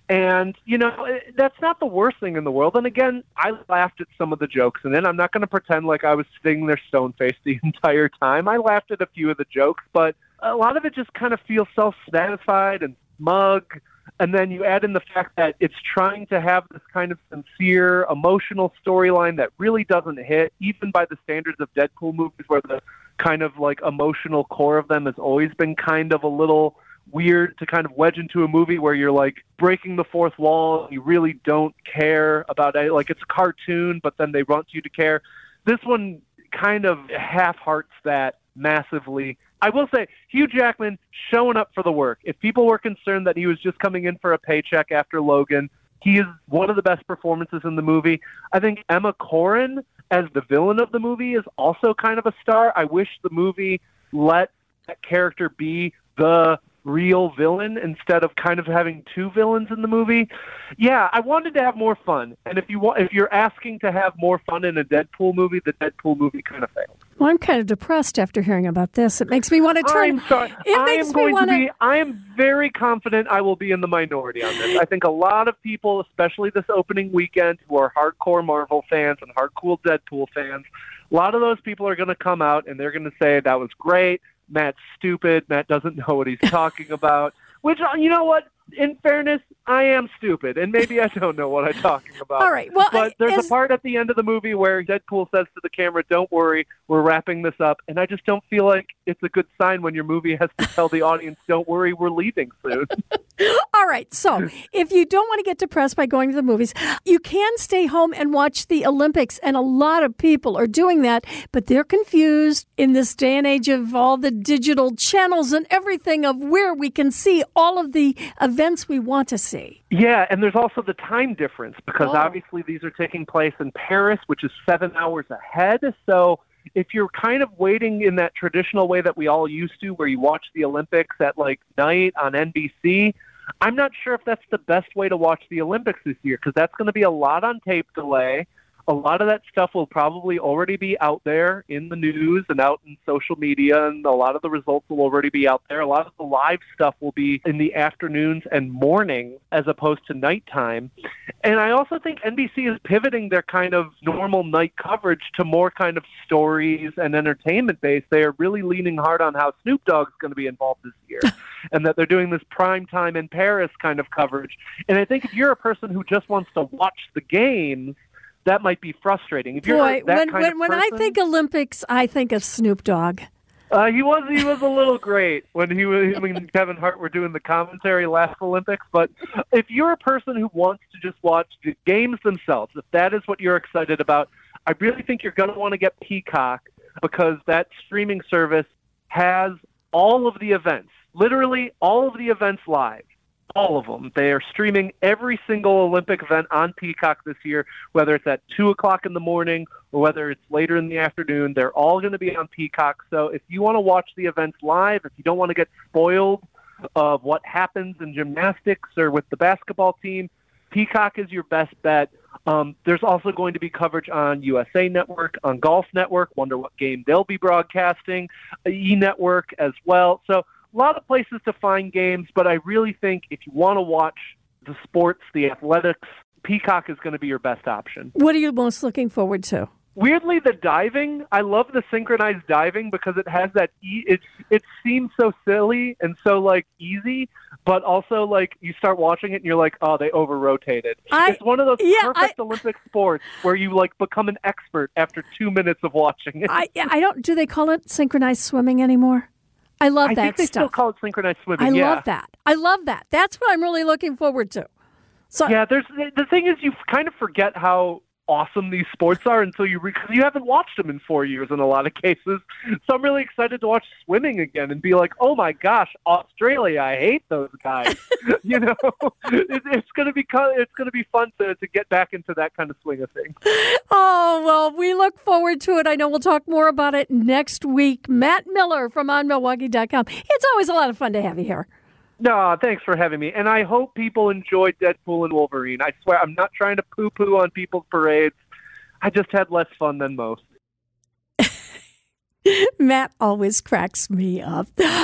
And, you know, that's not the worst thing in the world. And again, I laughed at some of the jokes, and then I'm not going to pretend like I was sitting there stone-faced the entire time. I laughed at a few of the jokes, but a lot of it just kind of feels self-satisfied and smug. And then you add in the fact that it's trying to have this kind of sincere, emotional storyline that really doesn't hit, even by the standards of Deadpool movies, where the kind of like emotional core of them has always been kind of a little weird to kind of wedge into a movie where you're like breaking the fourth wall. You really don't care about it. Like, it's a cartoon, but then they want you to care. This one kind of half-hearts that massively. I will say, Hugh Jackman showing up for the work. If people were concerned that he was just coming in for a paycheck after Logan, he is one of the best performances in the movie. I think Emma Corrin as the villain of the movie is also kind of a star. I wish the movie let that character be the real villain instead of kind of having two villains in the movie. Yeah, I wanted to have more fun. And if you want, if you're asking to have more fun in a Deadpool movie, the Deadpool movie kind of failed. Well, I'm kind of depressed after hearing about this. It makes me want to turn. I'm sorry. It I makes am me going want to be. I am very confident I will be in the minority on this. I think a lot of people, especially this opening weekend, who are hardcore Marvel fans and hardcore Deadpool fans, a lot of those people are going to come out and they're going to say that was great. Matt's stupid. Matt doesn't know what he's talking about. Which, you know what? In fairness, I am stupid, and maybe I don't know what I'm talking about. All right. Well, but there's as... a part at the end of the movie where Deadpool says to the camera, "Don't worry, we're wrapping this up," and I just don't feel like it's a good sign when your movie has to tell the audience, "Don't worry, we're leaving soon." All right. So if you don't want to get depressed by going to the movies, you can stay home and watch the Olympics. And a lot of people are doing that, but they're confused in this day and age of all the digital channels and everything of where we can see all of the events we want to see. Yeah, and there's also the time difference because Oh. obviously these are taking place in Paris, which is seven hours ahead. So if you're kind of waiting in that traditional way that we all used to, where you watch the Olympics at like night on N B C, I'm not sure if that's the best way to watch the Olympics this year because that's going to be a lot on tape delay. A lot of that stuff will probably already be out there in the news and out in social media, and a lot of the results will already be out there. A lot of the live stuff will be in the afternoons and morning as opposed to nighttime. And I also think N B C is pivoting their kind of normal night coverage to more kind of stories and entertainment based. They are really leaning hard on how Snoop Dogg's going to be involved this year and that they're doing this prime time in Paris kind of coverage. And I think if you're a person who just wants to watch the games, that might be frustrating. If you're Boy, that when kind when, of when I person- think Olympics, I think of Snoop Dogg. Uh, he was he was a little great when he was him and Kevin Hart were doing the commentary last Olympics. But if you're a person who wants to just watch the games themselves, if that is what you're excited about, I really think you're going to want to get Peacock because that streaming service has all of the events, literally all of the events live. All of them. They are streaming every single Olympic event on Peacock this year, whether it's at two o'clock in the morning or whether it's later in the afternoon. They're all going to be on Peacock. So if you want to watch the events live, if you don't want to get spoiled of what happens in gymnastics or with the basketball team, Peacock is your best bet. Um, there's also going to be coverage on U S A Network, on Golf Network, wonder what game they'll be broadcasting, E! Network as well. So a lot of places to find games, but I really think if you want to watch the sports, the athletics, Peacock is going to be your best option. What are you most looking forward to? Weirdly, the diving. I love the synchronized diving because it has that. E- it it seems so silly and so like easy, but also like you start watching it and you're like, oh, they over rotated. I- It's one of those yeah, perfect Olympic sports where you like become an expert after two minutes of watching it. I I don't. Do they call it synchronized swimming anymore? I love I that think they stuff. still call it synchronized swimming. I yeah. love that. I love that. That's what I'm really looking forward to. So yeah, there's the thing is you kind of forget how awesome these sports are until you because you haven't watched them in four years in a lot of cases. So I'm really excited to watch swimming again and be like, oh my gosh, Australia, I hate those guys. you know, it, it's gonna be it's gonna be fun to to get back into that kind of swing of things. Oh, well, we look forward to it. I know we'll talk more about it next week. Matt Miller from on milwaukee dot com. It's always a lot of fun to have you here. No, thanks for having me. And I hope people enjoyed Deadpool and Wolverine. I swear, I'm not trying to poo-poo on people's parades. I just had less fun than most. Matt always cracks me up. All right,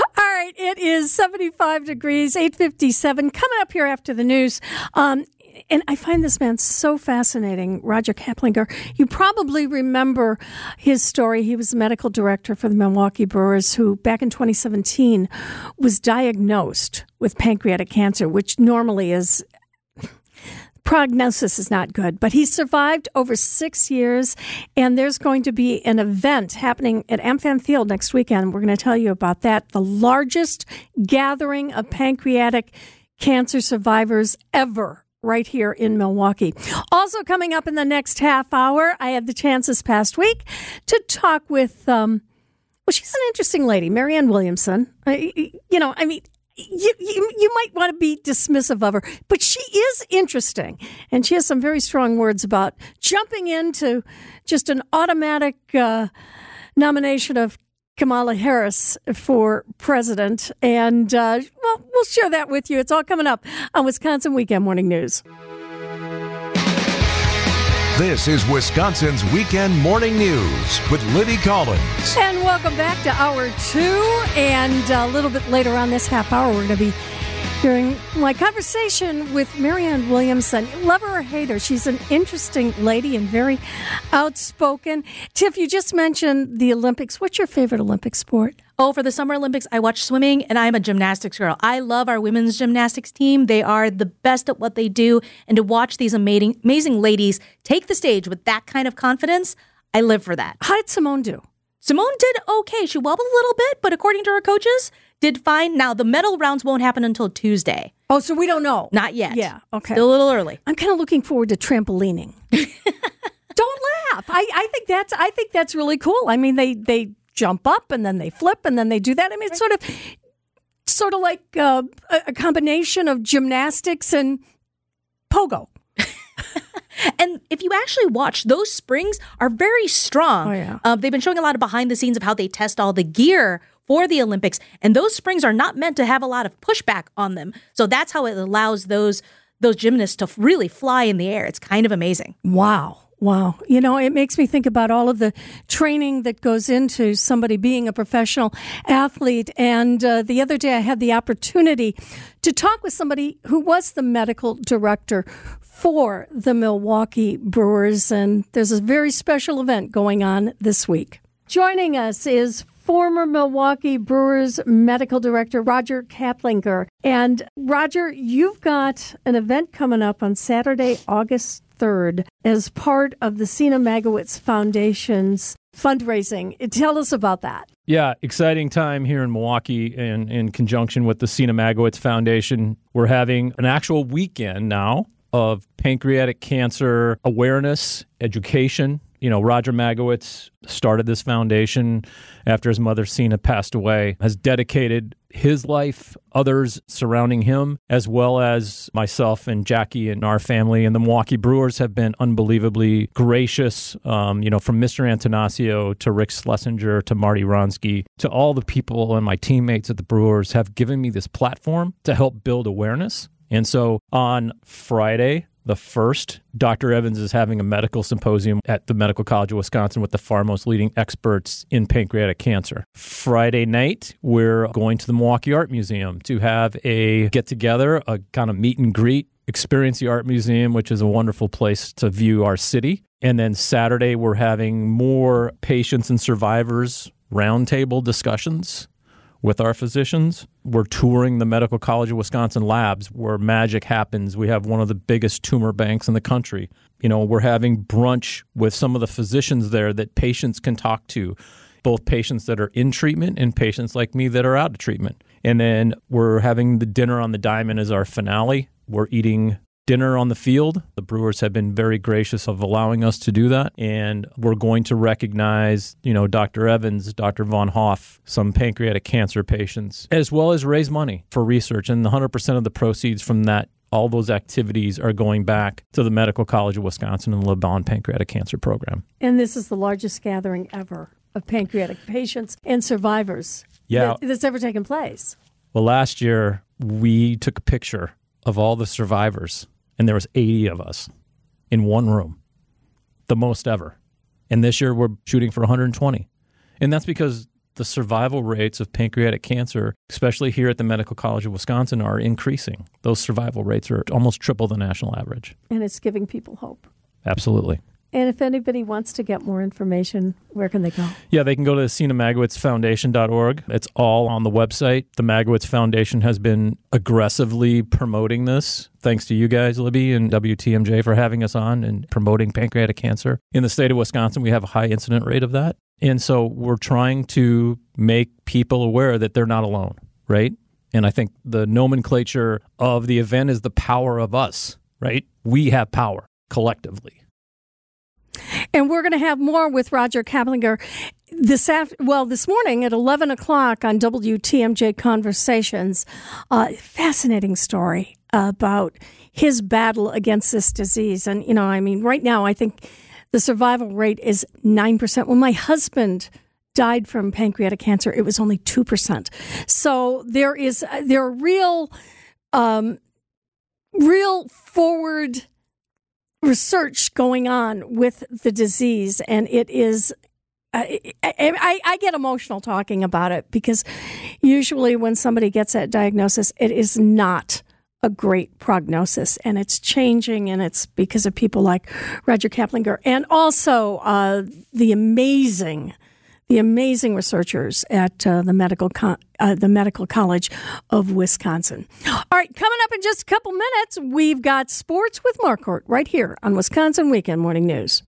right, it is seventy-five degrees, eight fifty-seven. Coming up here after the news. Um, and I find this man so fascinating, Roger Kaplinger. You probably remember his story. He was the medical director for the Milwaukee Brewers, who back in twenty seventeen was diagnosed with pancreatic cancer, which normally is... prognosis is not good, but he survived over six years, and there's going to be an event happening at AmFam Field next weekend. We're going to tell you about that. The largest gathering of pancreatic cancer survivors ever right here in Milwaukee. Also coming up in the next half hour, I had the chance this past week to talk with, um, well, she's an interesting lady, Marianne Williamson. Uh, you know, I mean, You, you you might want to be dismissive of her, but she is interesting, and she has some very strong words about jumping into just an automatic uh, nomination of Kamala Harris for president. And, uh, well, we'll share that with you. It's all coming up on Wisconsin Weekend Morning News. This is Wisconsin's Weekend Morning News with Libby Collins. And welcome back to hour two. And a little bit later on this half hour, we're going to be hearing my conversation with Marianne Williamson. Love her or hate her, she's an interesting lady and very outspoken. Tiff, you just mentioned the Olympics. What's your favorite Olympic sport? Oh, for the Summer Olympics, I watch swimming, and I'm a gymnastics girl. I love our women's gymnastics team. They are the best at what they do, and to watch these amazing, amazing ladies take the stage with that kind of confidence, I live for that. How did Simone do? Simone did okay. She wobbled a little bit, but according to her coaches, did fine. Now, the medal rounds won't happen until Tuesday. Oh, so we don't know? Not yet. Yeah, okay. Still a little early. I'm kind of looking forward to trampolining. Don't laugh. I, I think that's I think that's really cool. I mean, they they jump up and then they flip and then they do that. I mean, it's sort of sort of like uh, a combination of gymnastics and pogo. And if you actually watch, those springs are very strong. Oh, yeah. Uh, they've been showing a lot of behind the scenes of how they test all the gear for the Olympics. And those springs are not meant to have a lot of pushback on them. So that's how it allows those those gymnasts to really fly in the air. It's kind of amazing. Wow. Wow. You know, it makes me think about all of the training that goes into somebody being a professional athlete. And uh, the other day I had the opportunity to talk with somebody who was the medical director for the Milwaukee Brewers. And there's a very special event going on this week. Joining us is former Milwaukee Brewers medical director Roger Kaplinger. And Roger, you've got an event coming up on Saturday, August third, as part of the Sina Magowitz Foundation's fundraising. Tell us about that. Yeah, exciting time here in Milwaukee in, in conjunction with the Sina Magowitz Foundation. We're having an actual weekend now of pancreatic cancer awareness, education. You know, Roger Magowitz started this foundation after his mother, Sina, passed away, has dedicated his life, others surrounding him, as well as myself and Jackie and our family. And the Milwaukee Brewers have been unbelievably gracious, um, you know, from Mister Antanasio to Rick Schlesinger to Marty Ronsky to all the people and my teammates at the Brewers have given me this platform to help build awareness. And so on Friday, the first, Doctor Evans is having a medical symposium at the Medical College of Wisconsin with the foremost leading experts in pancreatic cancer. Friday night, we're going to the Milwaukee Art Museum to have a get-together, a kind of meet and greet, experience the Art Museum, which is a wonderful place to view our city. And then Saturday, we're having more patients and survivors roundtable discussions with our physicians. We're touring the Medical College of Wisconsin labs where magic happens. We have one of the biggest tumor banks in the country. You know, we're having brunch with some of the physicians there that patients can talk to, both patients that are in treatment and patients like me that are out of treatment. And then we're having the dinner on the diamond as our finale. We're eating dinner on the field. The Brewers have been very gracious of allowing us to do that. And we're going to recognize, you know, Doctor Evans, Doctor Von Hoff, some pancreatic cancer patients, as well as raise money for research. And one hundred percent of the proceeds from that, all those activities are going back to the Medical College of Wisconsin and the Le Bon Pancreatic Cancer Program. And this is the largest gathering ever of pancreatic patients and survivors yeah. that, that's ever taken place. Well, last year, we took a picture of all the survivors, and there was eighty of us in one room, the most ever. And this year we're shooting for one hundred twenty. And that's because the survival rates of pancreatic cancer, especially here at the Medical College of Wisconsin, are increasing. Those survival rates are almost triple the national average. And it's giving people hope. Absolutely. And if anybody wants to get more information, where can they go? Yeah, they can go to Sina Magowitz Foundation dot org. It's all on the website. The Magowitz Foundation has been aggressively promoting this. Thanks to you guys, Libby, and W T M J for having us on and promoting pancreatic cancer. In the state of Wisconsin, we have a high incident rate of that. And so we're trying to make people aware that they're not alone, right? And I think the nomenclature of the event is the power of us, right? We have power collectively. And we're going to have more with Roger Kaplinger this after, well, this morning at eleven o'clock on W T M J Conversations. Uh, fascinating story about his battle against this disease. And, you know, I mean, right now, I think the survival rate is nine percent. When my husband died from pancreatic cancer, it was only two percent. So there is, there are real, um, real forward research going on with the disease, and it is uh, I, I, I get emotional talking about it because usually when somebody gets that diagnosis, it is not a great prognosis, and it's changing, and it's because of people like Roger Kaplinger and also uh, the amazing the amazing researchers at uh, the medical Co- uh, the Medical College of Wisconsin. All right, coming up in just a couple minutes, we've got Sports with Marquardt right here on Wisconsin Weekend Morning News.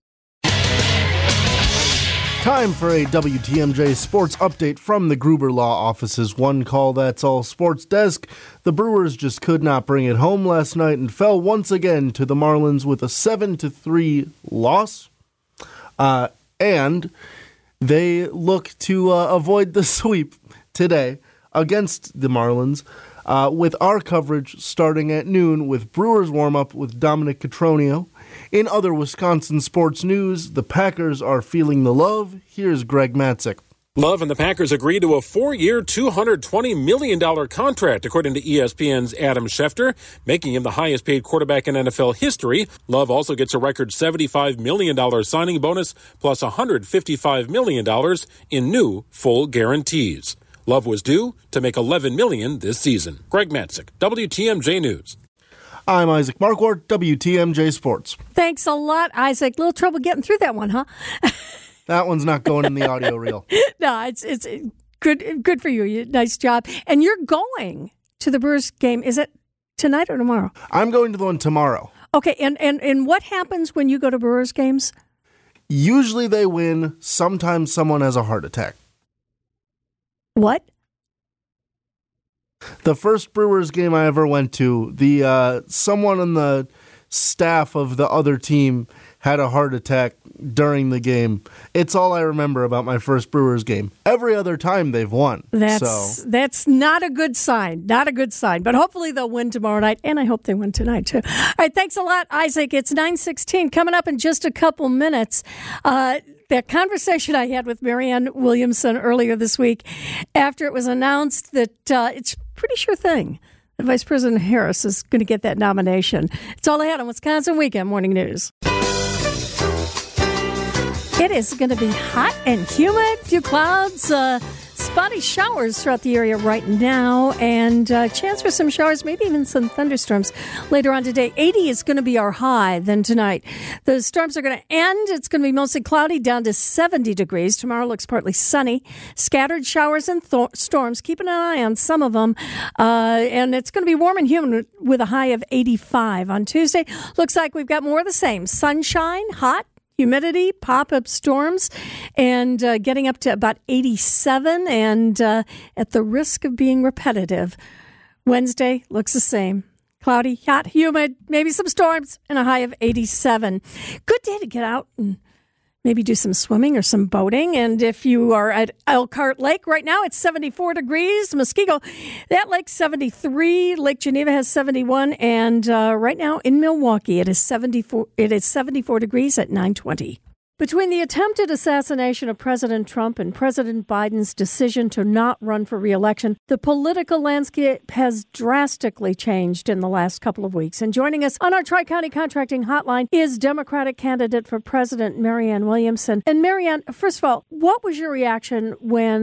Time for a W T M J sports update from the Gruber Law Office's One Call That's All Sports desk. The Brewers just could not bring it home last night and fell once again to the Marlins with a seven to three loss. Uh, and they look to uh, avoid the sweep today against the Marlins uh, with our coverage starting at noon with Brewers warm-up with Dominic Cotroneo. In other Wisconsin sports news, the Packers are feeling the love. Here's Greg Matzik. Love and the Packers agree to a four-year, two hundred twenty million dollars contract, according to E S P N's Adam Schefter, making him the highest-paid quarterback in N F L history. Love also gets a record seventy-five million dollars signing bonus, plus one hundred fifty-five million dollars in new full guarantees. Love was due to make eleven million dollars this season. Greg Matzik, W T M J News. I'm Isaac Marquardt, W T M J Sports. Thanks a lot, Isaac. Little trouble getting through that one, huh? That one's not going in the audio reel. No, it's it's good good for you. Nice job. And you're going to the Brewers game. Is it tonight or tomorrow? I'm going to the one tomorrow. Okay, and, and, and what happens when you go to Brewers games? Usually they win. Sometimes someone has a heart attack. What? The first Brewers game I ever went to, the uh, someone on the staff of the other team had a heart attack during the game. It's all I remember about my first Brewers game. Every other time they've won. That's so. that's not a good sign. Not a good sign. But hopefully they'll win tomorrow night, and I hope they win tonight too. All right, thanks a lot, Isaac. It's nine sixteen. Coming up in just a couple minutes. Uh, that conversation I had with Marianne Williamson earlier this week after it was announced that uh, it's a pretty sure thing that Vice President Harris is going to get that nomination. It's all I had on Wisconsin Weekend Morning News. It is going to be hot and humid, few clouds, uh, spotty showers throughout the area right now, and uh, chance for some showers, maybe even some thunderstorms later on today. eighty is going to be our high then tonight. The storms are going to end. It's going to be mostly cloudy down to seventy degrees. Tomorrow looks partly sunny. Scattered showers and th- storms. Keep an eye on some of them. Uh, and it's going to be warm and humid with a high of eighty-five. On Tuesday, looks like we've got more of the same. Sunshine, hot. Humidity, pop-up storms, and uh, getting up to about eighty-seven, and uh, at the risk of being repetitive, Wednesday looks the same. Cloudy, hot, humid, maybe some storms, and a high of eighty-seven. Good day to get out and maybe do some swimming or some boating. And if you are at Elkhart Lake right now, it's seventy-four degrees. Muskego, that lake's seventy-three. Lake Geneva has seventy-one. And uh, right now in Milwaukee, it is seventy-four. It is seventy-four degrees at nine twenty. Between the attempted assassination of President Trump and President Biden's decision to not run for re-election, the political landscape has drastically changed in the last couple of weeks. And joining us on our Tri-County Contracting Hotline is Democratic candidate for president Marianne Williamson. And Marianne, first of all, what was your reaction when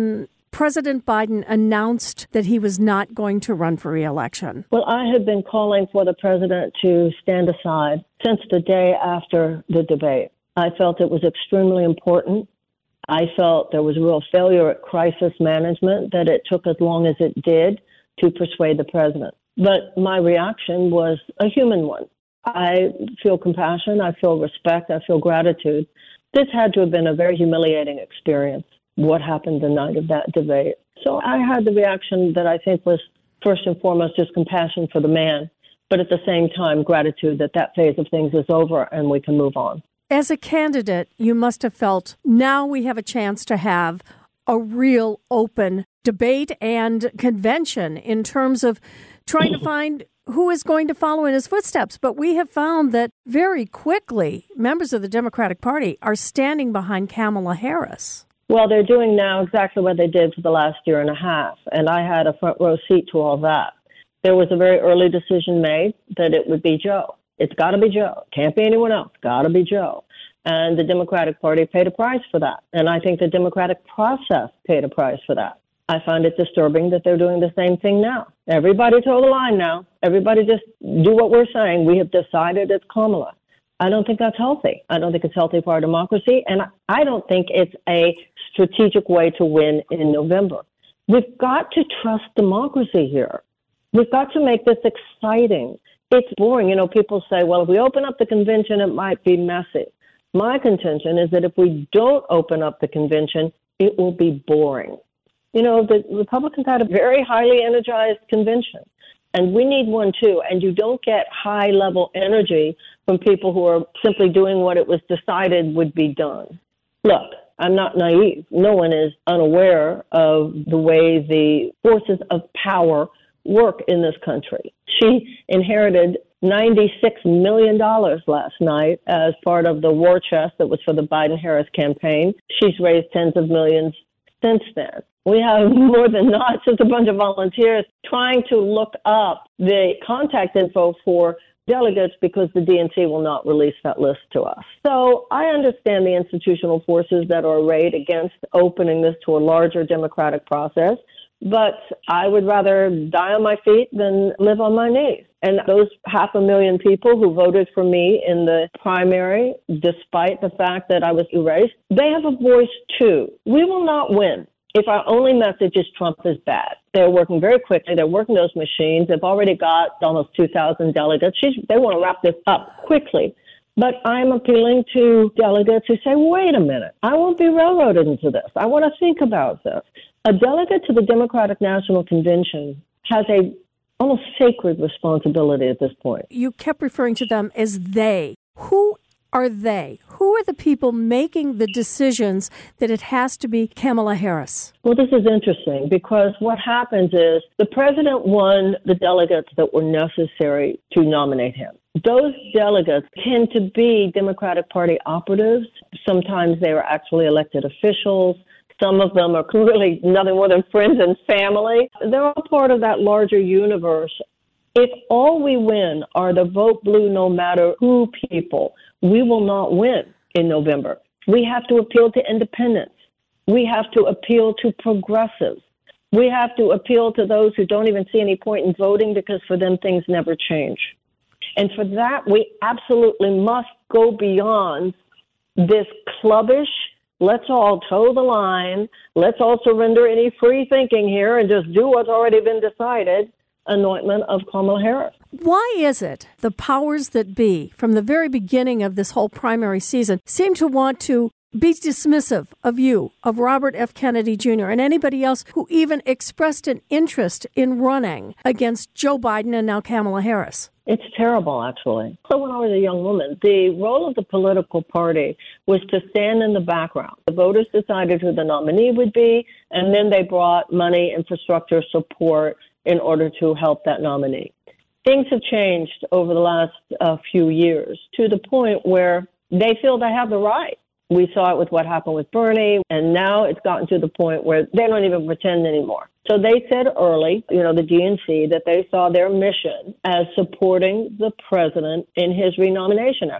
President Biden announced that he was not going to run for re-election? Well, I had been calling for the president to stand aside since the day after the debate. I felt it was extremely important. I felt there was a real failure at crisis management, that it took as long as it did to persuade the president. But my reaction was a human one. I feel compassion, I feel respect, I feel gratitude. This had to have been a very humiliating experience, what happened the night of that debate. So I had the reaction that I think was first and foremost just compassion for the man, but at the same time gratitude that that phase of things is over and we can move on. As a candidate, you must have felt now we have a chance to have a real open debate and convention in terms of trying to find who is going to follow in his footsteps. But we have found that very quickly, members of the Democratic Party are standing behind Kamala Harris. Well, they're doing now exactly what they did for the last year and a half, and I had a front row seat to all that. There was a very early decision made that it would be Joe. It's got to be Joe. Can't be anyone else. Got to be Joe. And the Democratic Party paid a price for that. And I think the democratic process paid a price for that. I find it disturbing that they're doing the same thing now. Everybody toe the line now. Everybody just do what we're saying. We have decided it's Kamala. I don't think that's healthy. I don't think it's healthy for our democracy. And I don't think it's a strategic way to win in November. We've got to trust democracy here. We've got to make this exciting. It's boring. You know, people say, well, if we open up the convention, it might be messy. My contention is that if we don't open up the convention, it will be boring. You know, the Republicans had a very highly energized convention, and we need one too. And you don't get high-level energy from people who are simply doing what it was decided would be done. Look, I'm not naive. No one is unaware of the way the forces of power work in this country. She inherited ninety-six million dollars last night as part of the war chest that was for the Biden-Harris campaign. She's raised tens of millions since then. We have more than not just a bunch of volunteers trying to look up the contact info for delegates because the D N C will not release that list to us. So I understand the institutional forces that are arrayed against opening this to a larger democratic process, but I would rather die on my feet than live on my knees. And those half a million people who voted for me in the primary, despite the fact that I was erased, they have a voice too. We will not win if our only message is Trump is bad. They're working very quickly. They're working those machines. They've already got almost two thousand delegates. She's, they want to wrap this up quickly. But I'm appealing to delegates who say, wait a minute, I won't be railroaded into this. I want to think about this. A delegate to the Democratic National Convention has a almost sacred responsibility at this point. You kept referring to them as they. Who are they? Who are the people making the decisions that it has to be Kamala Harris? Well, this is interesting because what happens is the president won the delegates that were necessary to nominate him. Those delegates tend to be Democratic Party operatives. Sometimes they are actually elected officials. Some of them are really nothing more than friends and family. They're all part of that larger universe. If all we win are the vote blue no matter who people, we will not win in November. We have to appeal to independents. We have to appeal to progressives. We have to appeal to those who don't even see any point in voting because for them things never change. And for that, we absolutely must go beyond this clubbish, let's all toe the line, let's all surrender any free thinking here and just do what's already been decided, anointment of Kamala Harris. Why is it the powers that be, from the very beginning of this whole primary season, seem to want to be dismissive of you, of Robert F. Kennedy Junior, and anybody else who even expressed an interest in running against Joe Biden and now Kamala Harris? It's terrible, actually. So when I was a young woman, the role of the political party was to stand in the background. The voters decided who the nominee would be, and then they brought money, infrastructure, support in order to help that nominee. Things have changed over the last uh, few years to the point where they feel they have the right. We saw it with what happened with Bernie, and now it's gotten to the point where they don't even pretend anymore. So they said early, you know, the D N C, that they saw their mission as supporting the president in his renomination efforts.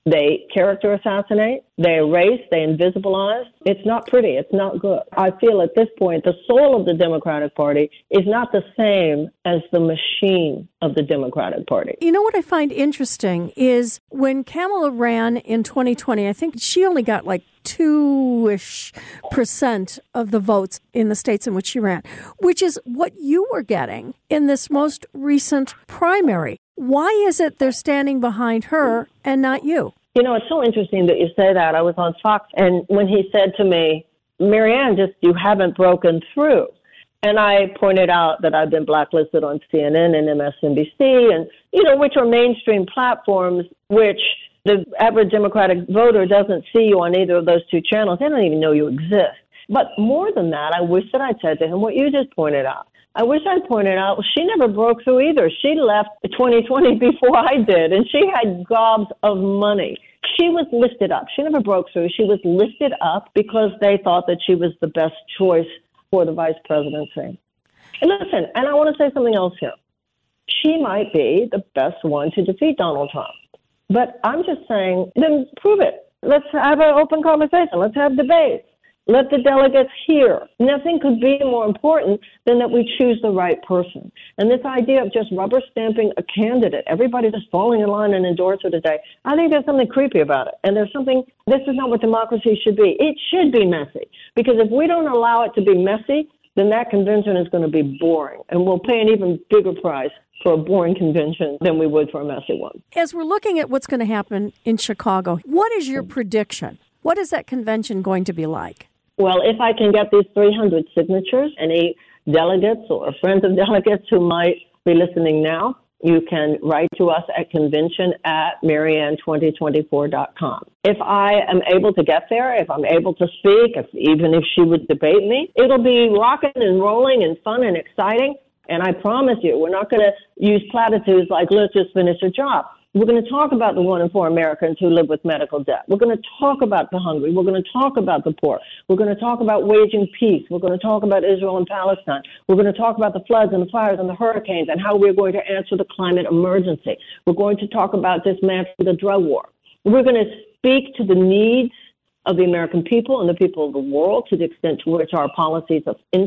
They character assassinate, they erase, they invisibilize. It's not pretty. It's not good. I feel at this point the soul of the Democratic Party is not the same as the machine of the Democratic Party. You know what I find interesting is when Kamala ran in twenty twenty, I think she only got like two-ish percent of the votes in the states in which she ran, which is what you were getting in this most recent primary. Why is it they're standing behind her and not you? You know, it's so interesting that you say that. I was on Fox, and when he said to me, Marianne, just you haven't broken through. And I pointed out that I've been blacklisted on C N N and M S N B C, and, you know, which are mainstream platforms, which the average Democratic voter doesn't see you on either of those two channels. They don't even know you exist. But more than that, I wish that I'd said to him what you just pointed out. I wish I'd pointed out, well, she never broke through either. She left twenty twenty before I did, and she had gobs of money. She was lifted up. She never broke through. She was lifted up because they thought that she was the best choice for the vice presidency. And listen, and I want to say something else here. She might be the best one to defeat Donald Trump. But I'm just saying, then prove it. Let's have an open conversation. Let's have debates. Let the delegates hear. Nothing could be more important than that we choose the right person. And this idea of just rubber stamping a candidate, everybody just falling in line and endorse her today, I think there's something creepy about it. And there's something, this is not what democracy should be. It should be messy. Because if we don't allow it to be messy, then that convention is going to be boring. And we'll pay an even bigger price for a boring convention than we would for a messy one. As we're looking at what's going to happen in Chicago, what is your prediction? What is that convention going to be like? Well, if I can get these three hundred signatures, any delegates or friends of delegates who might be listening now, you can write to us at convention at marianne twenty twenty-four dot com. If I am able to get there, if I'm able to speak, if, even if she would debate me, it'll be rocking and rolling and fun and exciting. And I promise you, we're not going to use platitudes like, let's just finish the job. We're going to talk about the one in four Americans who live with medical debt. We're going to talk about the hungry. We're going to talk about the poor. We're going to talk about waging peace. We're going to talk about Israel and Palestine. We're going to talk about the floods and the fires and the hurricanes and how we're going to answer the climate emergency. We're going to talk about dismantling the drug war. We're going to speak to the needs of the American people and the people of the world to the extent to which our policies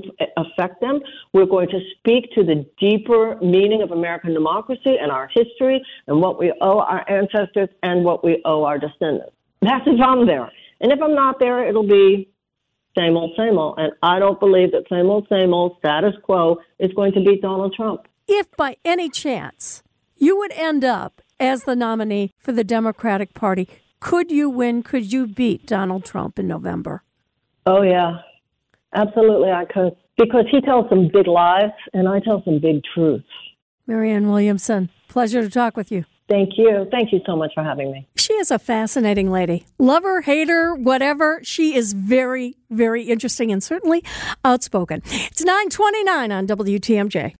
affect them. We're going to speak to the deeper meaning of American democracy and our history and what we owe our ancestors and what we owe our descendants. That's if I'm there. And if I'm not there, it'll be same old, same old. And I don't believe that same old, same old status quo is going to beat Donald Trump. If by any chance you would end up as the nominee for the Democratic Party, could you win? Could you beat Donald Trump in November? Oh, yeah. Absolutely, I could. Because he tells some big lies, and I tell some big truths. Marianne Williamson, pleasure to talk with you. Thank you. Thank you so much for having me. She is a fascinating lady. Love her, hate her, whatever. She is very, very interesting and certainly outspoken. It's nine twenty-nine on W T M J.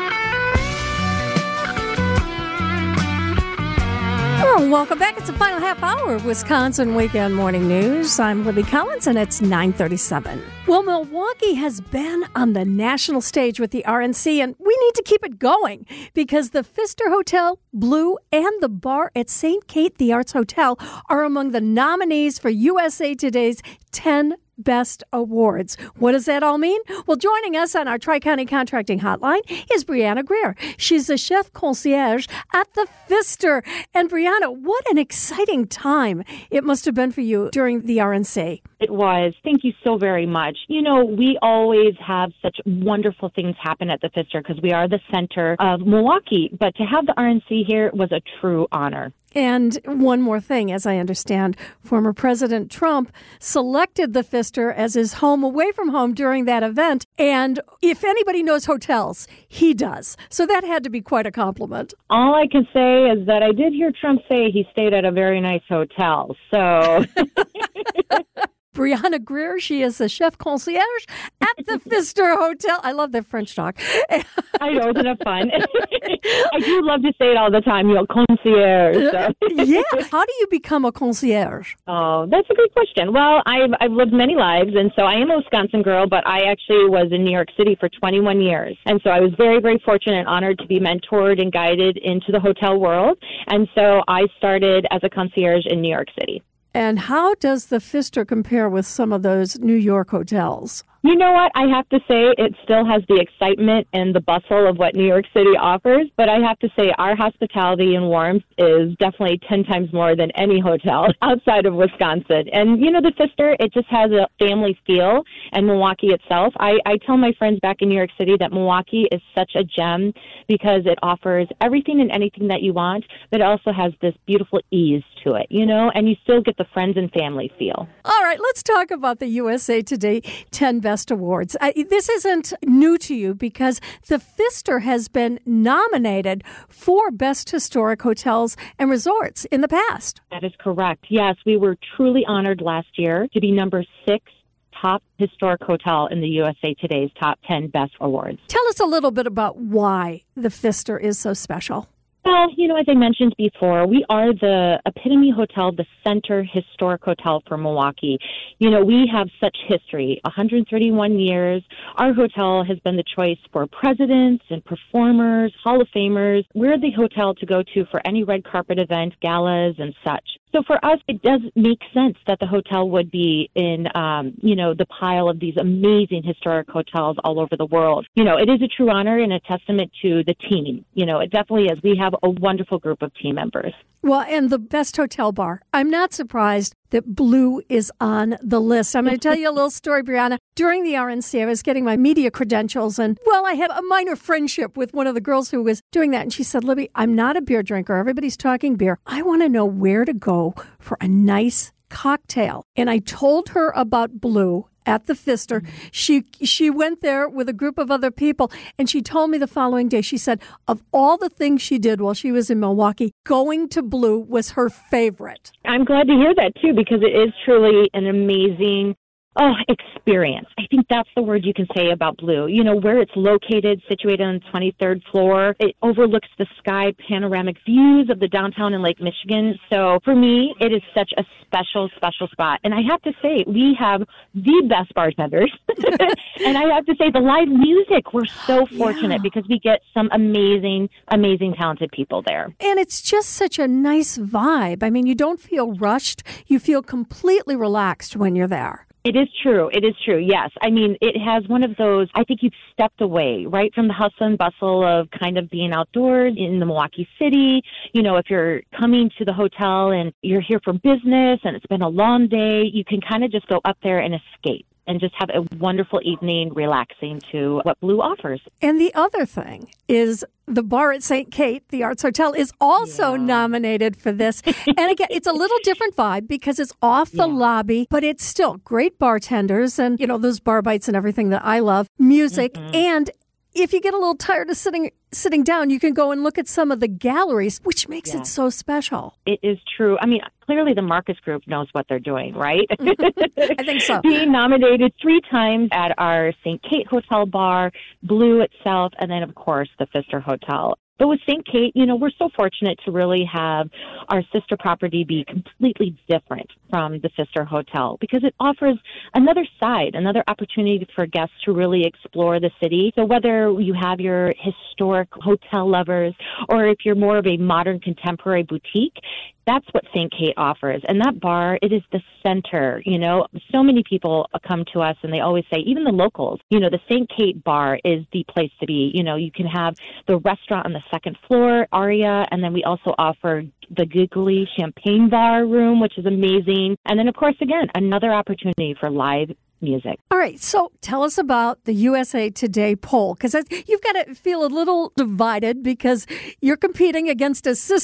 Oh, welcome back. It's the final half hour of Wisconsin Weekend Morning News. I'm Libby Collins, and it's nine thirty-seven. Well, Milwaukee has been on the national stage with the R N C, and we need to keep it going because the Pfister Hotel, Blue, and the bar at Saint Kate the Arts Hotel are among the nominees for U S A Today's ten Best Awards. What does that all mean? Well, joining us on our Tri-County Contracting Hotline is Brianna Greer. She's the chef concierge at the Pfister. And Brianna, what an exciting time it must have been for you during the R N C. It was. Thank you so very much. You know, we always have such wonderful things happen at the Pfister because we are the center of Milwaukee. But to have the R N C here was a true honor. And one more thing, as I understand, former President Trump selected the Pfister as his home away from home during that event. And if anybody knows hotels, he does. So that had to be quite a compliment. All I can say is that I did hear Trump say he stayed at a very nice hotel. So... Brianna Greer. She is the chef concierge at the Pfister Hotel. I love that French talk. I know, isn't it fun? I do love to say it all the time, you know, concierge. So. Yeah. How do you become a concierge? Oh, that's a good question. Well, I've I've lived many lives, and so I am a Wisconsin girl, but I actually was in New York City for twenty-one years. And so I was very, very fortunate and honored to be mentored and guided into the hotel world. And so I started as a concierge in New York City. And how does the Pfister compare with some of those New York hotels? You know what? I have to say it still has the excitement and the bustle of what New York City offers. But I have to say our hospitality and warmth is definitely ten times more than any hotel outside of Wisconsin. And, you know, the Pfister, it just has a family feel. And Milwaukee itself, I, I tell my friends back in New York City that Milwaukee is such a gem because it offers everything and anything that you want, but it also has this beautiful ease to it, you know, and you still get the friends and family feel. All right, let's talk about the U S A Today ten Best Awards. I, this isn't new to you because the Pfister has been nominated for Best Historic Hotels and Resorts in the past. That is correct. Yes, we were truly honored last year to be number six top historic hotel in the U S A Today's top ten Best Awards. Tell us a little bit about why the Pfister is so special. Well, you know, as I mentioned before, we are the epitome hotel, the center historic hotel for Milwaukee. You know, we have such history, one hundred thirty-one years. Our hotel has been the choice for presidents and performers, Hall of Famers. We're the hotel to go to for any red carpet event, galas, and such. So for us, it does make sense that the hotel would be in, um, you know, the pile of these amazing historic hotels all over the world. You know, it is a true honor and a testament to the team. You know, it definitely is. We have a wonderful group of team members. Well, and the Best Hotel Bar. I'm not surprised that Blue is on the list. I'm going to tell you a little story, Brianna. During the R N C, I was getting my media credentials, and, well, I had a minor friendship with one of the girls who was doing that. And she said, Libby, I'm not a beer drinker. Everybody's talking beer. I want to know where to go for a nice cocktail. And I told her about Blue at the Pfister. She she went there with a group of other people, and she told me the following day, she said, of all the things she did while she was in Milwaukee, going to Blue was her favorite. I'm glad to hear that, too, because it is truly an amazing Oh, experience. I think that's the word you can say about Blue. You know, where it's located, situated on the twenty-third floor, it overlooks the sky panoramic views of the downtown and Lake Michigan. So for me, it is such a special, special spot. And I have to say, we have the best bartenders. And I have to say, the live music, we're so fortunate yeah. because we get some amazing, amazing, talented people there. And it's just such a nice vibe. I mean, you don't feel rushed. You feel completely relaxed when you're there. It is true. It is true. Yes. I mean, it has one of those, I think you've stepped away, right, from the hustle and bustle of kind of being outdoors in the Milwaukee City. You know, if you're coming to the hotel and you're here for business and it's been a long day, you can kind of just go up there and escape and just have a wonderful evening relaxing to what Blue offers. And the other thing is the bar at Saint Kate, the Arts Hotel, is also yeah. nominated for this. And again, it's a little different vibe because it's off the yeah. lobby, but it's still great bartenders and, you know, those bar bites and everything that I love, music. Mm-hmm. And if you get a little tired of sitting sitting down, you can go and look at some of the galleries, which makes yeah. it so special. It is true. I mean, clearly the Marcus Group knows what they're doing, right? I think so. Being nominated three times at our Saint Kate Hotel bar, Blue itself, and then, of course, the Pfister Hotel. But with Saint Kate, you know, we're so fortunate to really have our sister property be completely different from the Pfister Hotel because it offers another side, another opportunity for guests to really explore the city. So whether you have your historic hotel lovers or if you're more of a modern contemporary boutique, that's what Saint Kate offers. And that bar, it is the center, you know. So many people come to us and they always say, even the locals, you know, the Saint Kate bar is the place to be. You know, you can have the restaurant on the second floor, Aria, and then we also offer the Giggly Champagne Bar room, which is amazing. And then, of course, again, another opportunity for live music. All right, so tell us about the U S A Today poll, because you've got to feel a little divided because you're competing against a sister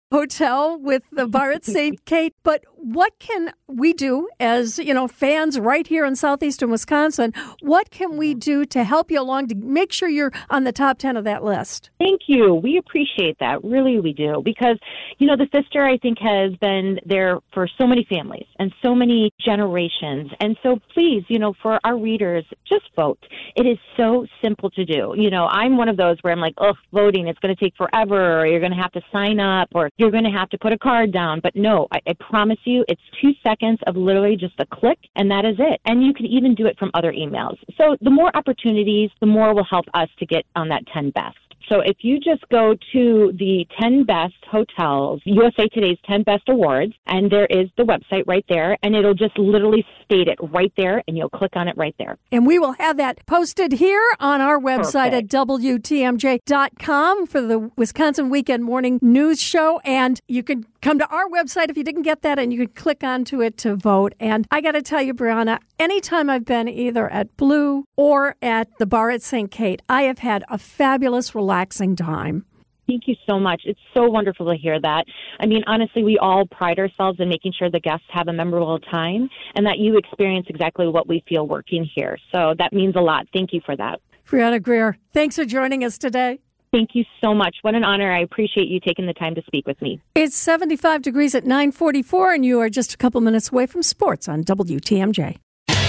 Hotel with the bar at Saint Kate. But what can we do as, you know, fans right here in southeastern Wisconsin? What can we do to help you along to make sure you're on the top ten of that list? Thank you. We appreciate that. Really, we do. Because, you know, the Pfister, I think, has been there for so many families and so many generations. And so please, you know, for our readers, just vote. It is so simple to do. You know, I'm one of those where I'm like, oh, voting, it's going to take forever, or you're going to have to sign up, or you're going to have to put a card down. But no, I, I promise you, it's two seconds of literally just a click, and that is it. And you can even do it from other emails. So the more opportunities, the more will help us to get on that ten best. So if you just go to the ten Best Hotels, U S A Today's ten Best Awards, and there is the website right there, and it'll just literally state it right there, and you'll click on it right there. And we will have that posted here on our website Perfect. At W T M J dot com for the Wisconsin Weekend Morning News Show. And you can come to our website if you didn't get that, and you can click onto it to vote. And I got to tell you, Brianna, anytime I've been either at Blue or at the bar at Saint Kate, I have had a fabulous, relaxing time. Thank you so much. It's so wonderful to hear that. I mean, honestly, we all pride ourselves in making sure the guests have a memorable time and that you experience exactly what we feel working here. So that means a lot. Thank you for that. Brianna Greer, thanks for joining us today. Thank you so much. What an honor. I appreciate you taking the time to speak with me. It's seventy-five degrees at nine forty-four, and you are just a couple minutes away from sports on W T M J.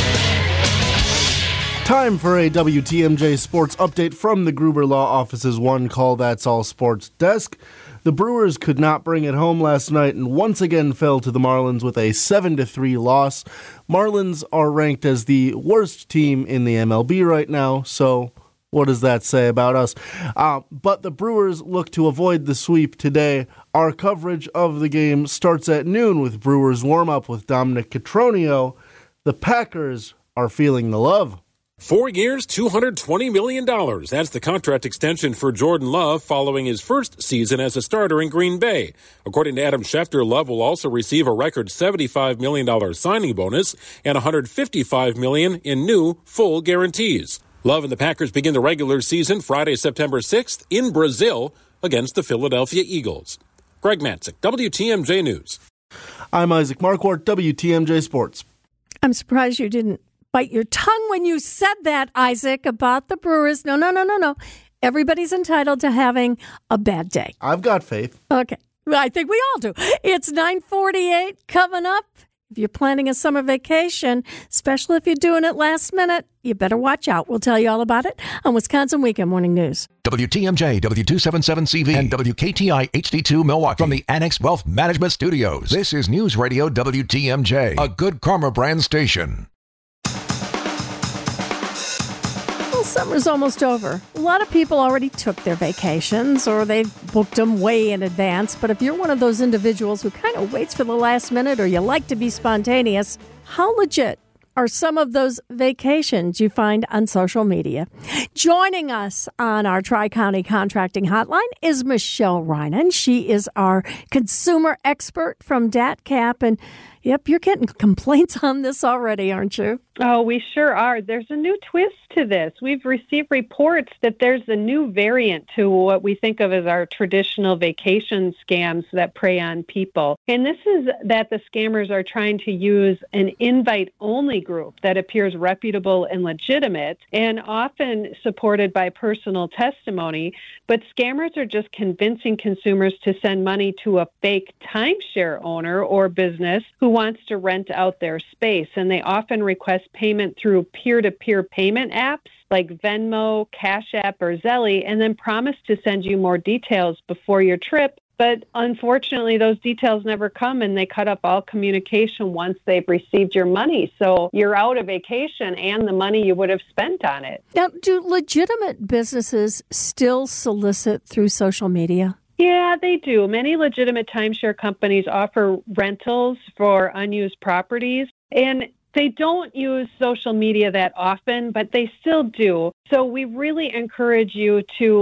Time for a W T M J sports update from the Gruber Law Office's One Call That's All Sports desk. The Brewers could not bring it home last night and once again fell to the Marlins with a seven to three loss. Marlins are ranked as the worst team in the M L B right now, so what does that say about us? Uh, but the Brewers look to avoid the sweep today. Our coverage of the game starts at noon with Brewers warm-up with Dominic Cotroneo. The Packers are feeling the love. Four years, two hundred twenty million dollars. That's the contract extension for Jordan Love following his first season as a starter in Green Bay. According to Adam Schefter, Love will also receive a record seventy-five million dollars signing bonus and one hundred fifty-five million dollars in new full guarantees. Love and the Packers begin the regular season Friday, September sixth in Brazil against the Philadelphia Eagles. Greg Matzik, W T M J News. I'm Isaac Marquardt, W T M J Sports. I'm surprised you didn't bite your tongue when you said that, Isaac, about the Brewers. No, no, no, no, no. Everybody's entitled to having a bad day. I've got faith. Okay. Well, I think we all do. It's nine forty-eight coming up. If you're planning a summer vacation, especially if you're doing it last minute, you better watch out. We'll tell you all about it on Wisconsin Weekend Morning News. W T M J, W two seventy-seven C V, and W K T I H D two Milwaukee from the Annex Wealth Management Studios. This is News Radio W T M J, a Good Karma brand station. Well, summer's almost over. A lot of people already took their vacations or they've booked them way in advance. But if you're one of those individuals who kind of waits for the last minute or you like to be spontaneous, how legit are some of those vacations you find on social media? Joining us on our Tri-County Contracting Hotline is Michelle Reinen. She is our consumer expert from D A T C A P. And yep, you're getting complaints on this already, aren't you? Oh, we sure are. There's a new twist to this. We've received reports that there's a new variant to what we think of as our traditional vacation scams that prey on people. And this is that the scammers are trying to use an invite-only group that appears reputable and legitimate and often supported by personal testimony. But scammers are just convincing consumers to send money to a fake timeshare owner or business who wants to rent out their space. And they often request payment through peer-to-peer payment apps like Venmo, Cash App, or Zelle, and then promise to send you more details before your trip. But unfortunately, those details never come, and they cut off all communication once they've received your money. So you're out of vacation and the money you would have spent on it. Now, do legitimate businesses still solicit through social media? Yeah, they do. Many legitimate timeshare companies offer rentals for unused properties, and they don't use social media that often, but they still do. So we really encourage you to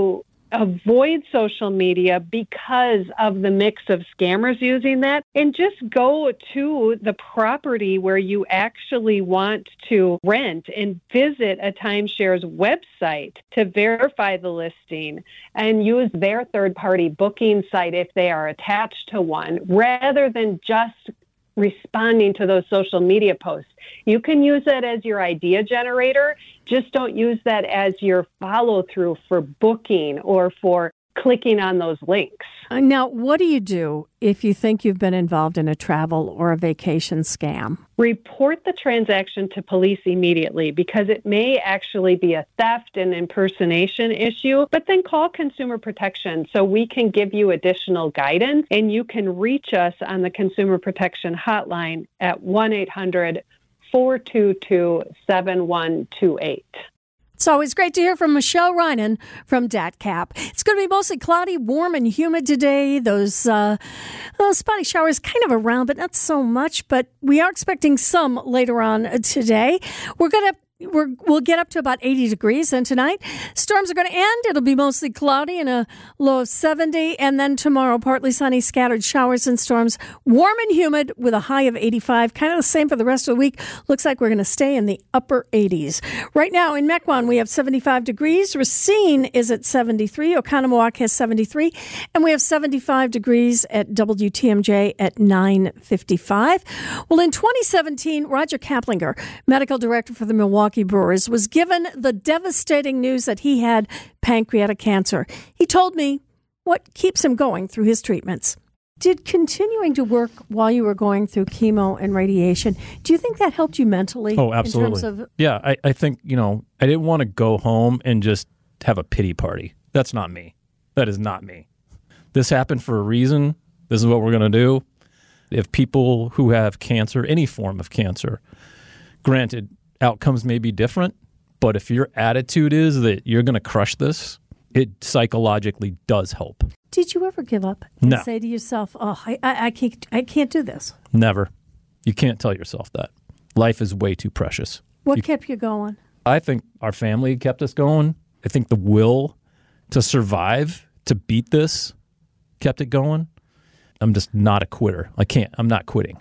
avoid social media because of the mix of scammers using that, and just go to the property where you actually want to rent and visit a timeshare's website to verify the listing and use their third-party booking site if they are attached to one, rather than just responding to those social media posts. You can use that as your idea generator. Just don't use that as your follow-through for booking or for clicking on those links. Now, what do you do if you think you've been involved in a travel or a vacation scam? Report the transaction to police immediately, because it may actually be a theft and impersonation issue, but then call Consumer Protection so we can give you additional guidance, and you can reach us on the Consumer Protection hotline at one eight hundred four two two seven one two eight. It's always great to hear from Michelle Reinen from D A T C A P. It's going to be mostly cloudy, warm, and humid today. Those uh, uh, spotty showers kind of around, but not so much. But we are expecting some later on today. We're going to We're, we'll get up to about eighty degrees, and tonight storms are going to end. It'll be mostly cloudy and a low of seventy, and then tomorrow partly sunny, scattered showers and storms, warm and humid with a high of eighty-five. Kind of the same for the rest of the week. Looks like we're going to stay in the upper eighties. Right now in Mequon, we have seventy-five degrees. Racine is at seventy-three. Oconomowoc has seventy-three, and we have seventy-five degrees at W T M J at nine fifty-five. Well, in twenty seventeen, Roger Kaplinger, medical director for the Milwaukee Brewers, was given the devastating news that he had pancreatic cancer. He told me what keeps him going through his treatments. Did continuing to work while you were going through chemo and radiation, do you think that helped you mentally? Oh, absolutely. In terms of- yeah, I, I think, you know, I didn't want to go home and just have a pity party. That's not me. That is not me. This happened for a reason. This is what we're going to do. If people who have cancer, any form of cancer, granted, outcomes may be different, but if your attitude is that you're going to crush this, it psychologically does help. Did you ever give up and No. say to yourself, oh, I, I, I can't I can't do this? Never. You can't tell yourself that. Life is way too precious. What You- kept you going? I think our family kept us going. I think the will to survive, to beat this, kept it going. I'm just not a quitter. I can't. I'm not quitting.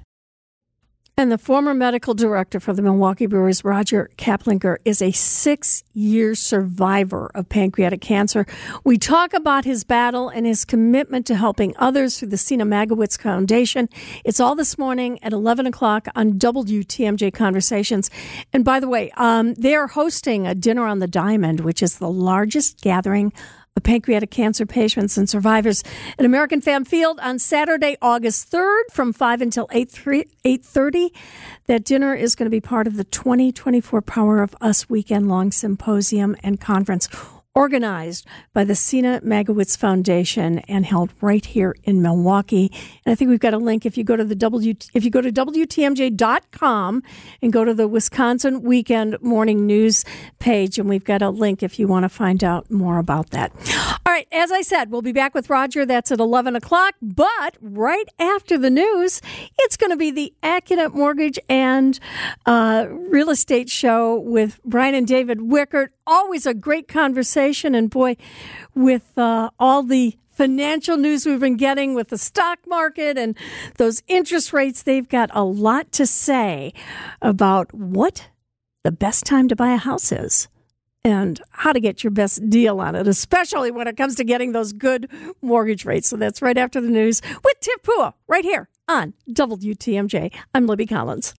And the former medical director for the Milwaukee Brewers, Roger Kaplinger, is a six-year survivor of pancreatic cancer. We talk about his battle and his commitment to helping others through the Sina Magowitz Foundation. It's all this morning at eleven o'clock on W T M J Conversations. And by the way, um, they are hosting a Dinner on the Diamond, which is the largest gathering of pancreatic cancer patients and survivors at American Fan Field on Saturday, August third from five until eight thirty. That dinner is going to be part of the twenty twenty-four Power of Us weekend-long symposium and conference organized by the Sina Magowitz Foundation and held right here in Milwaukee. And I think we've got a link if you go to the W if you go to W T M J dot com and go to the Wisconsin Weekend Morning News page, and we've got a link if you want to find out more about that. All right, as I said, we'll be back with Roger. That's at eleven o'clock. But right after the news, it's going to be the Accunet Mortgage and uh, Real Estate Show with Brian and David Wickert. Always a great conversation. And boy, with uh, all the financial news we've been getting with the stock market and those interest rates, they've got a lot to say about what the best time to buy a house is and how to get your best deal on it, especially when it comes to getting those good mortgage rates. So that's right after the news with Tiff Pua right here on W T M J. I'm Libby Collins.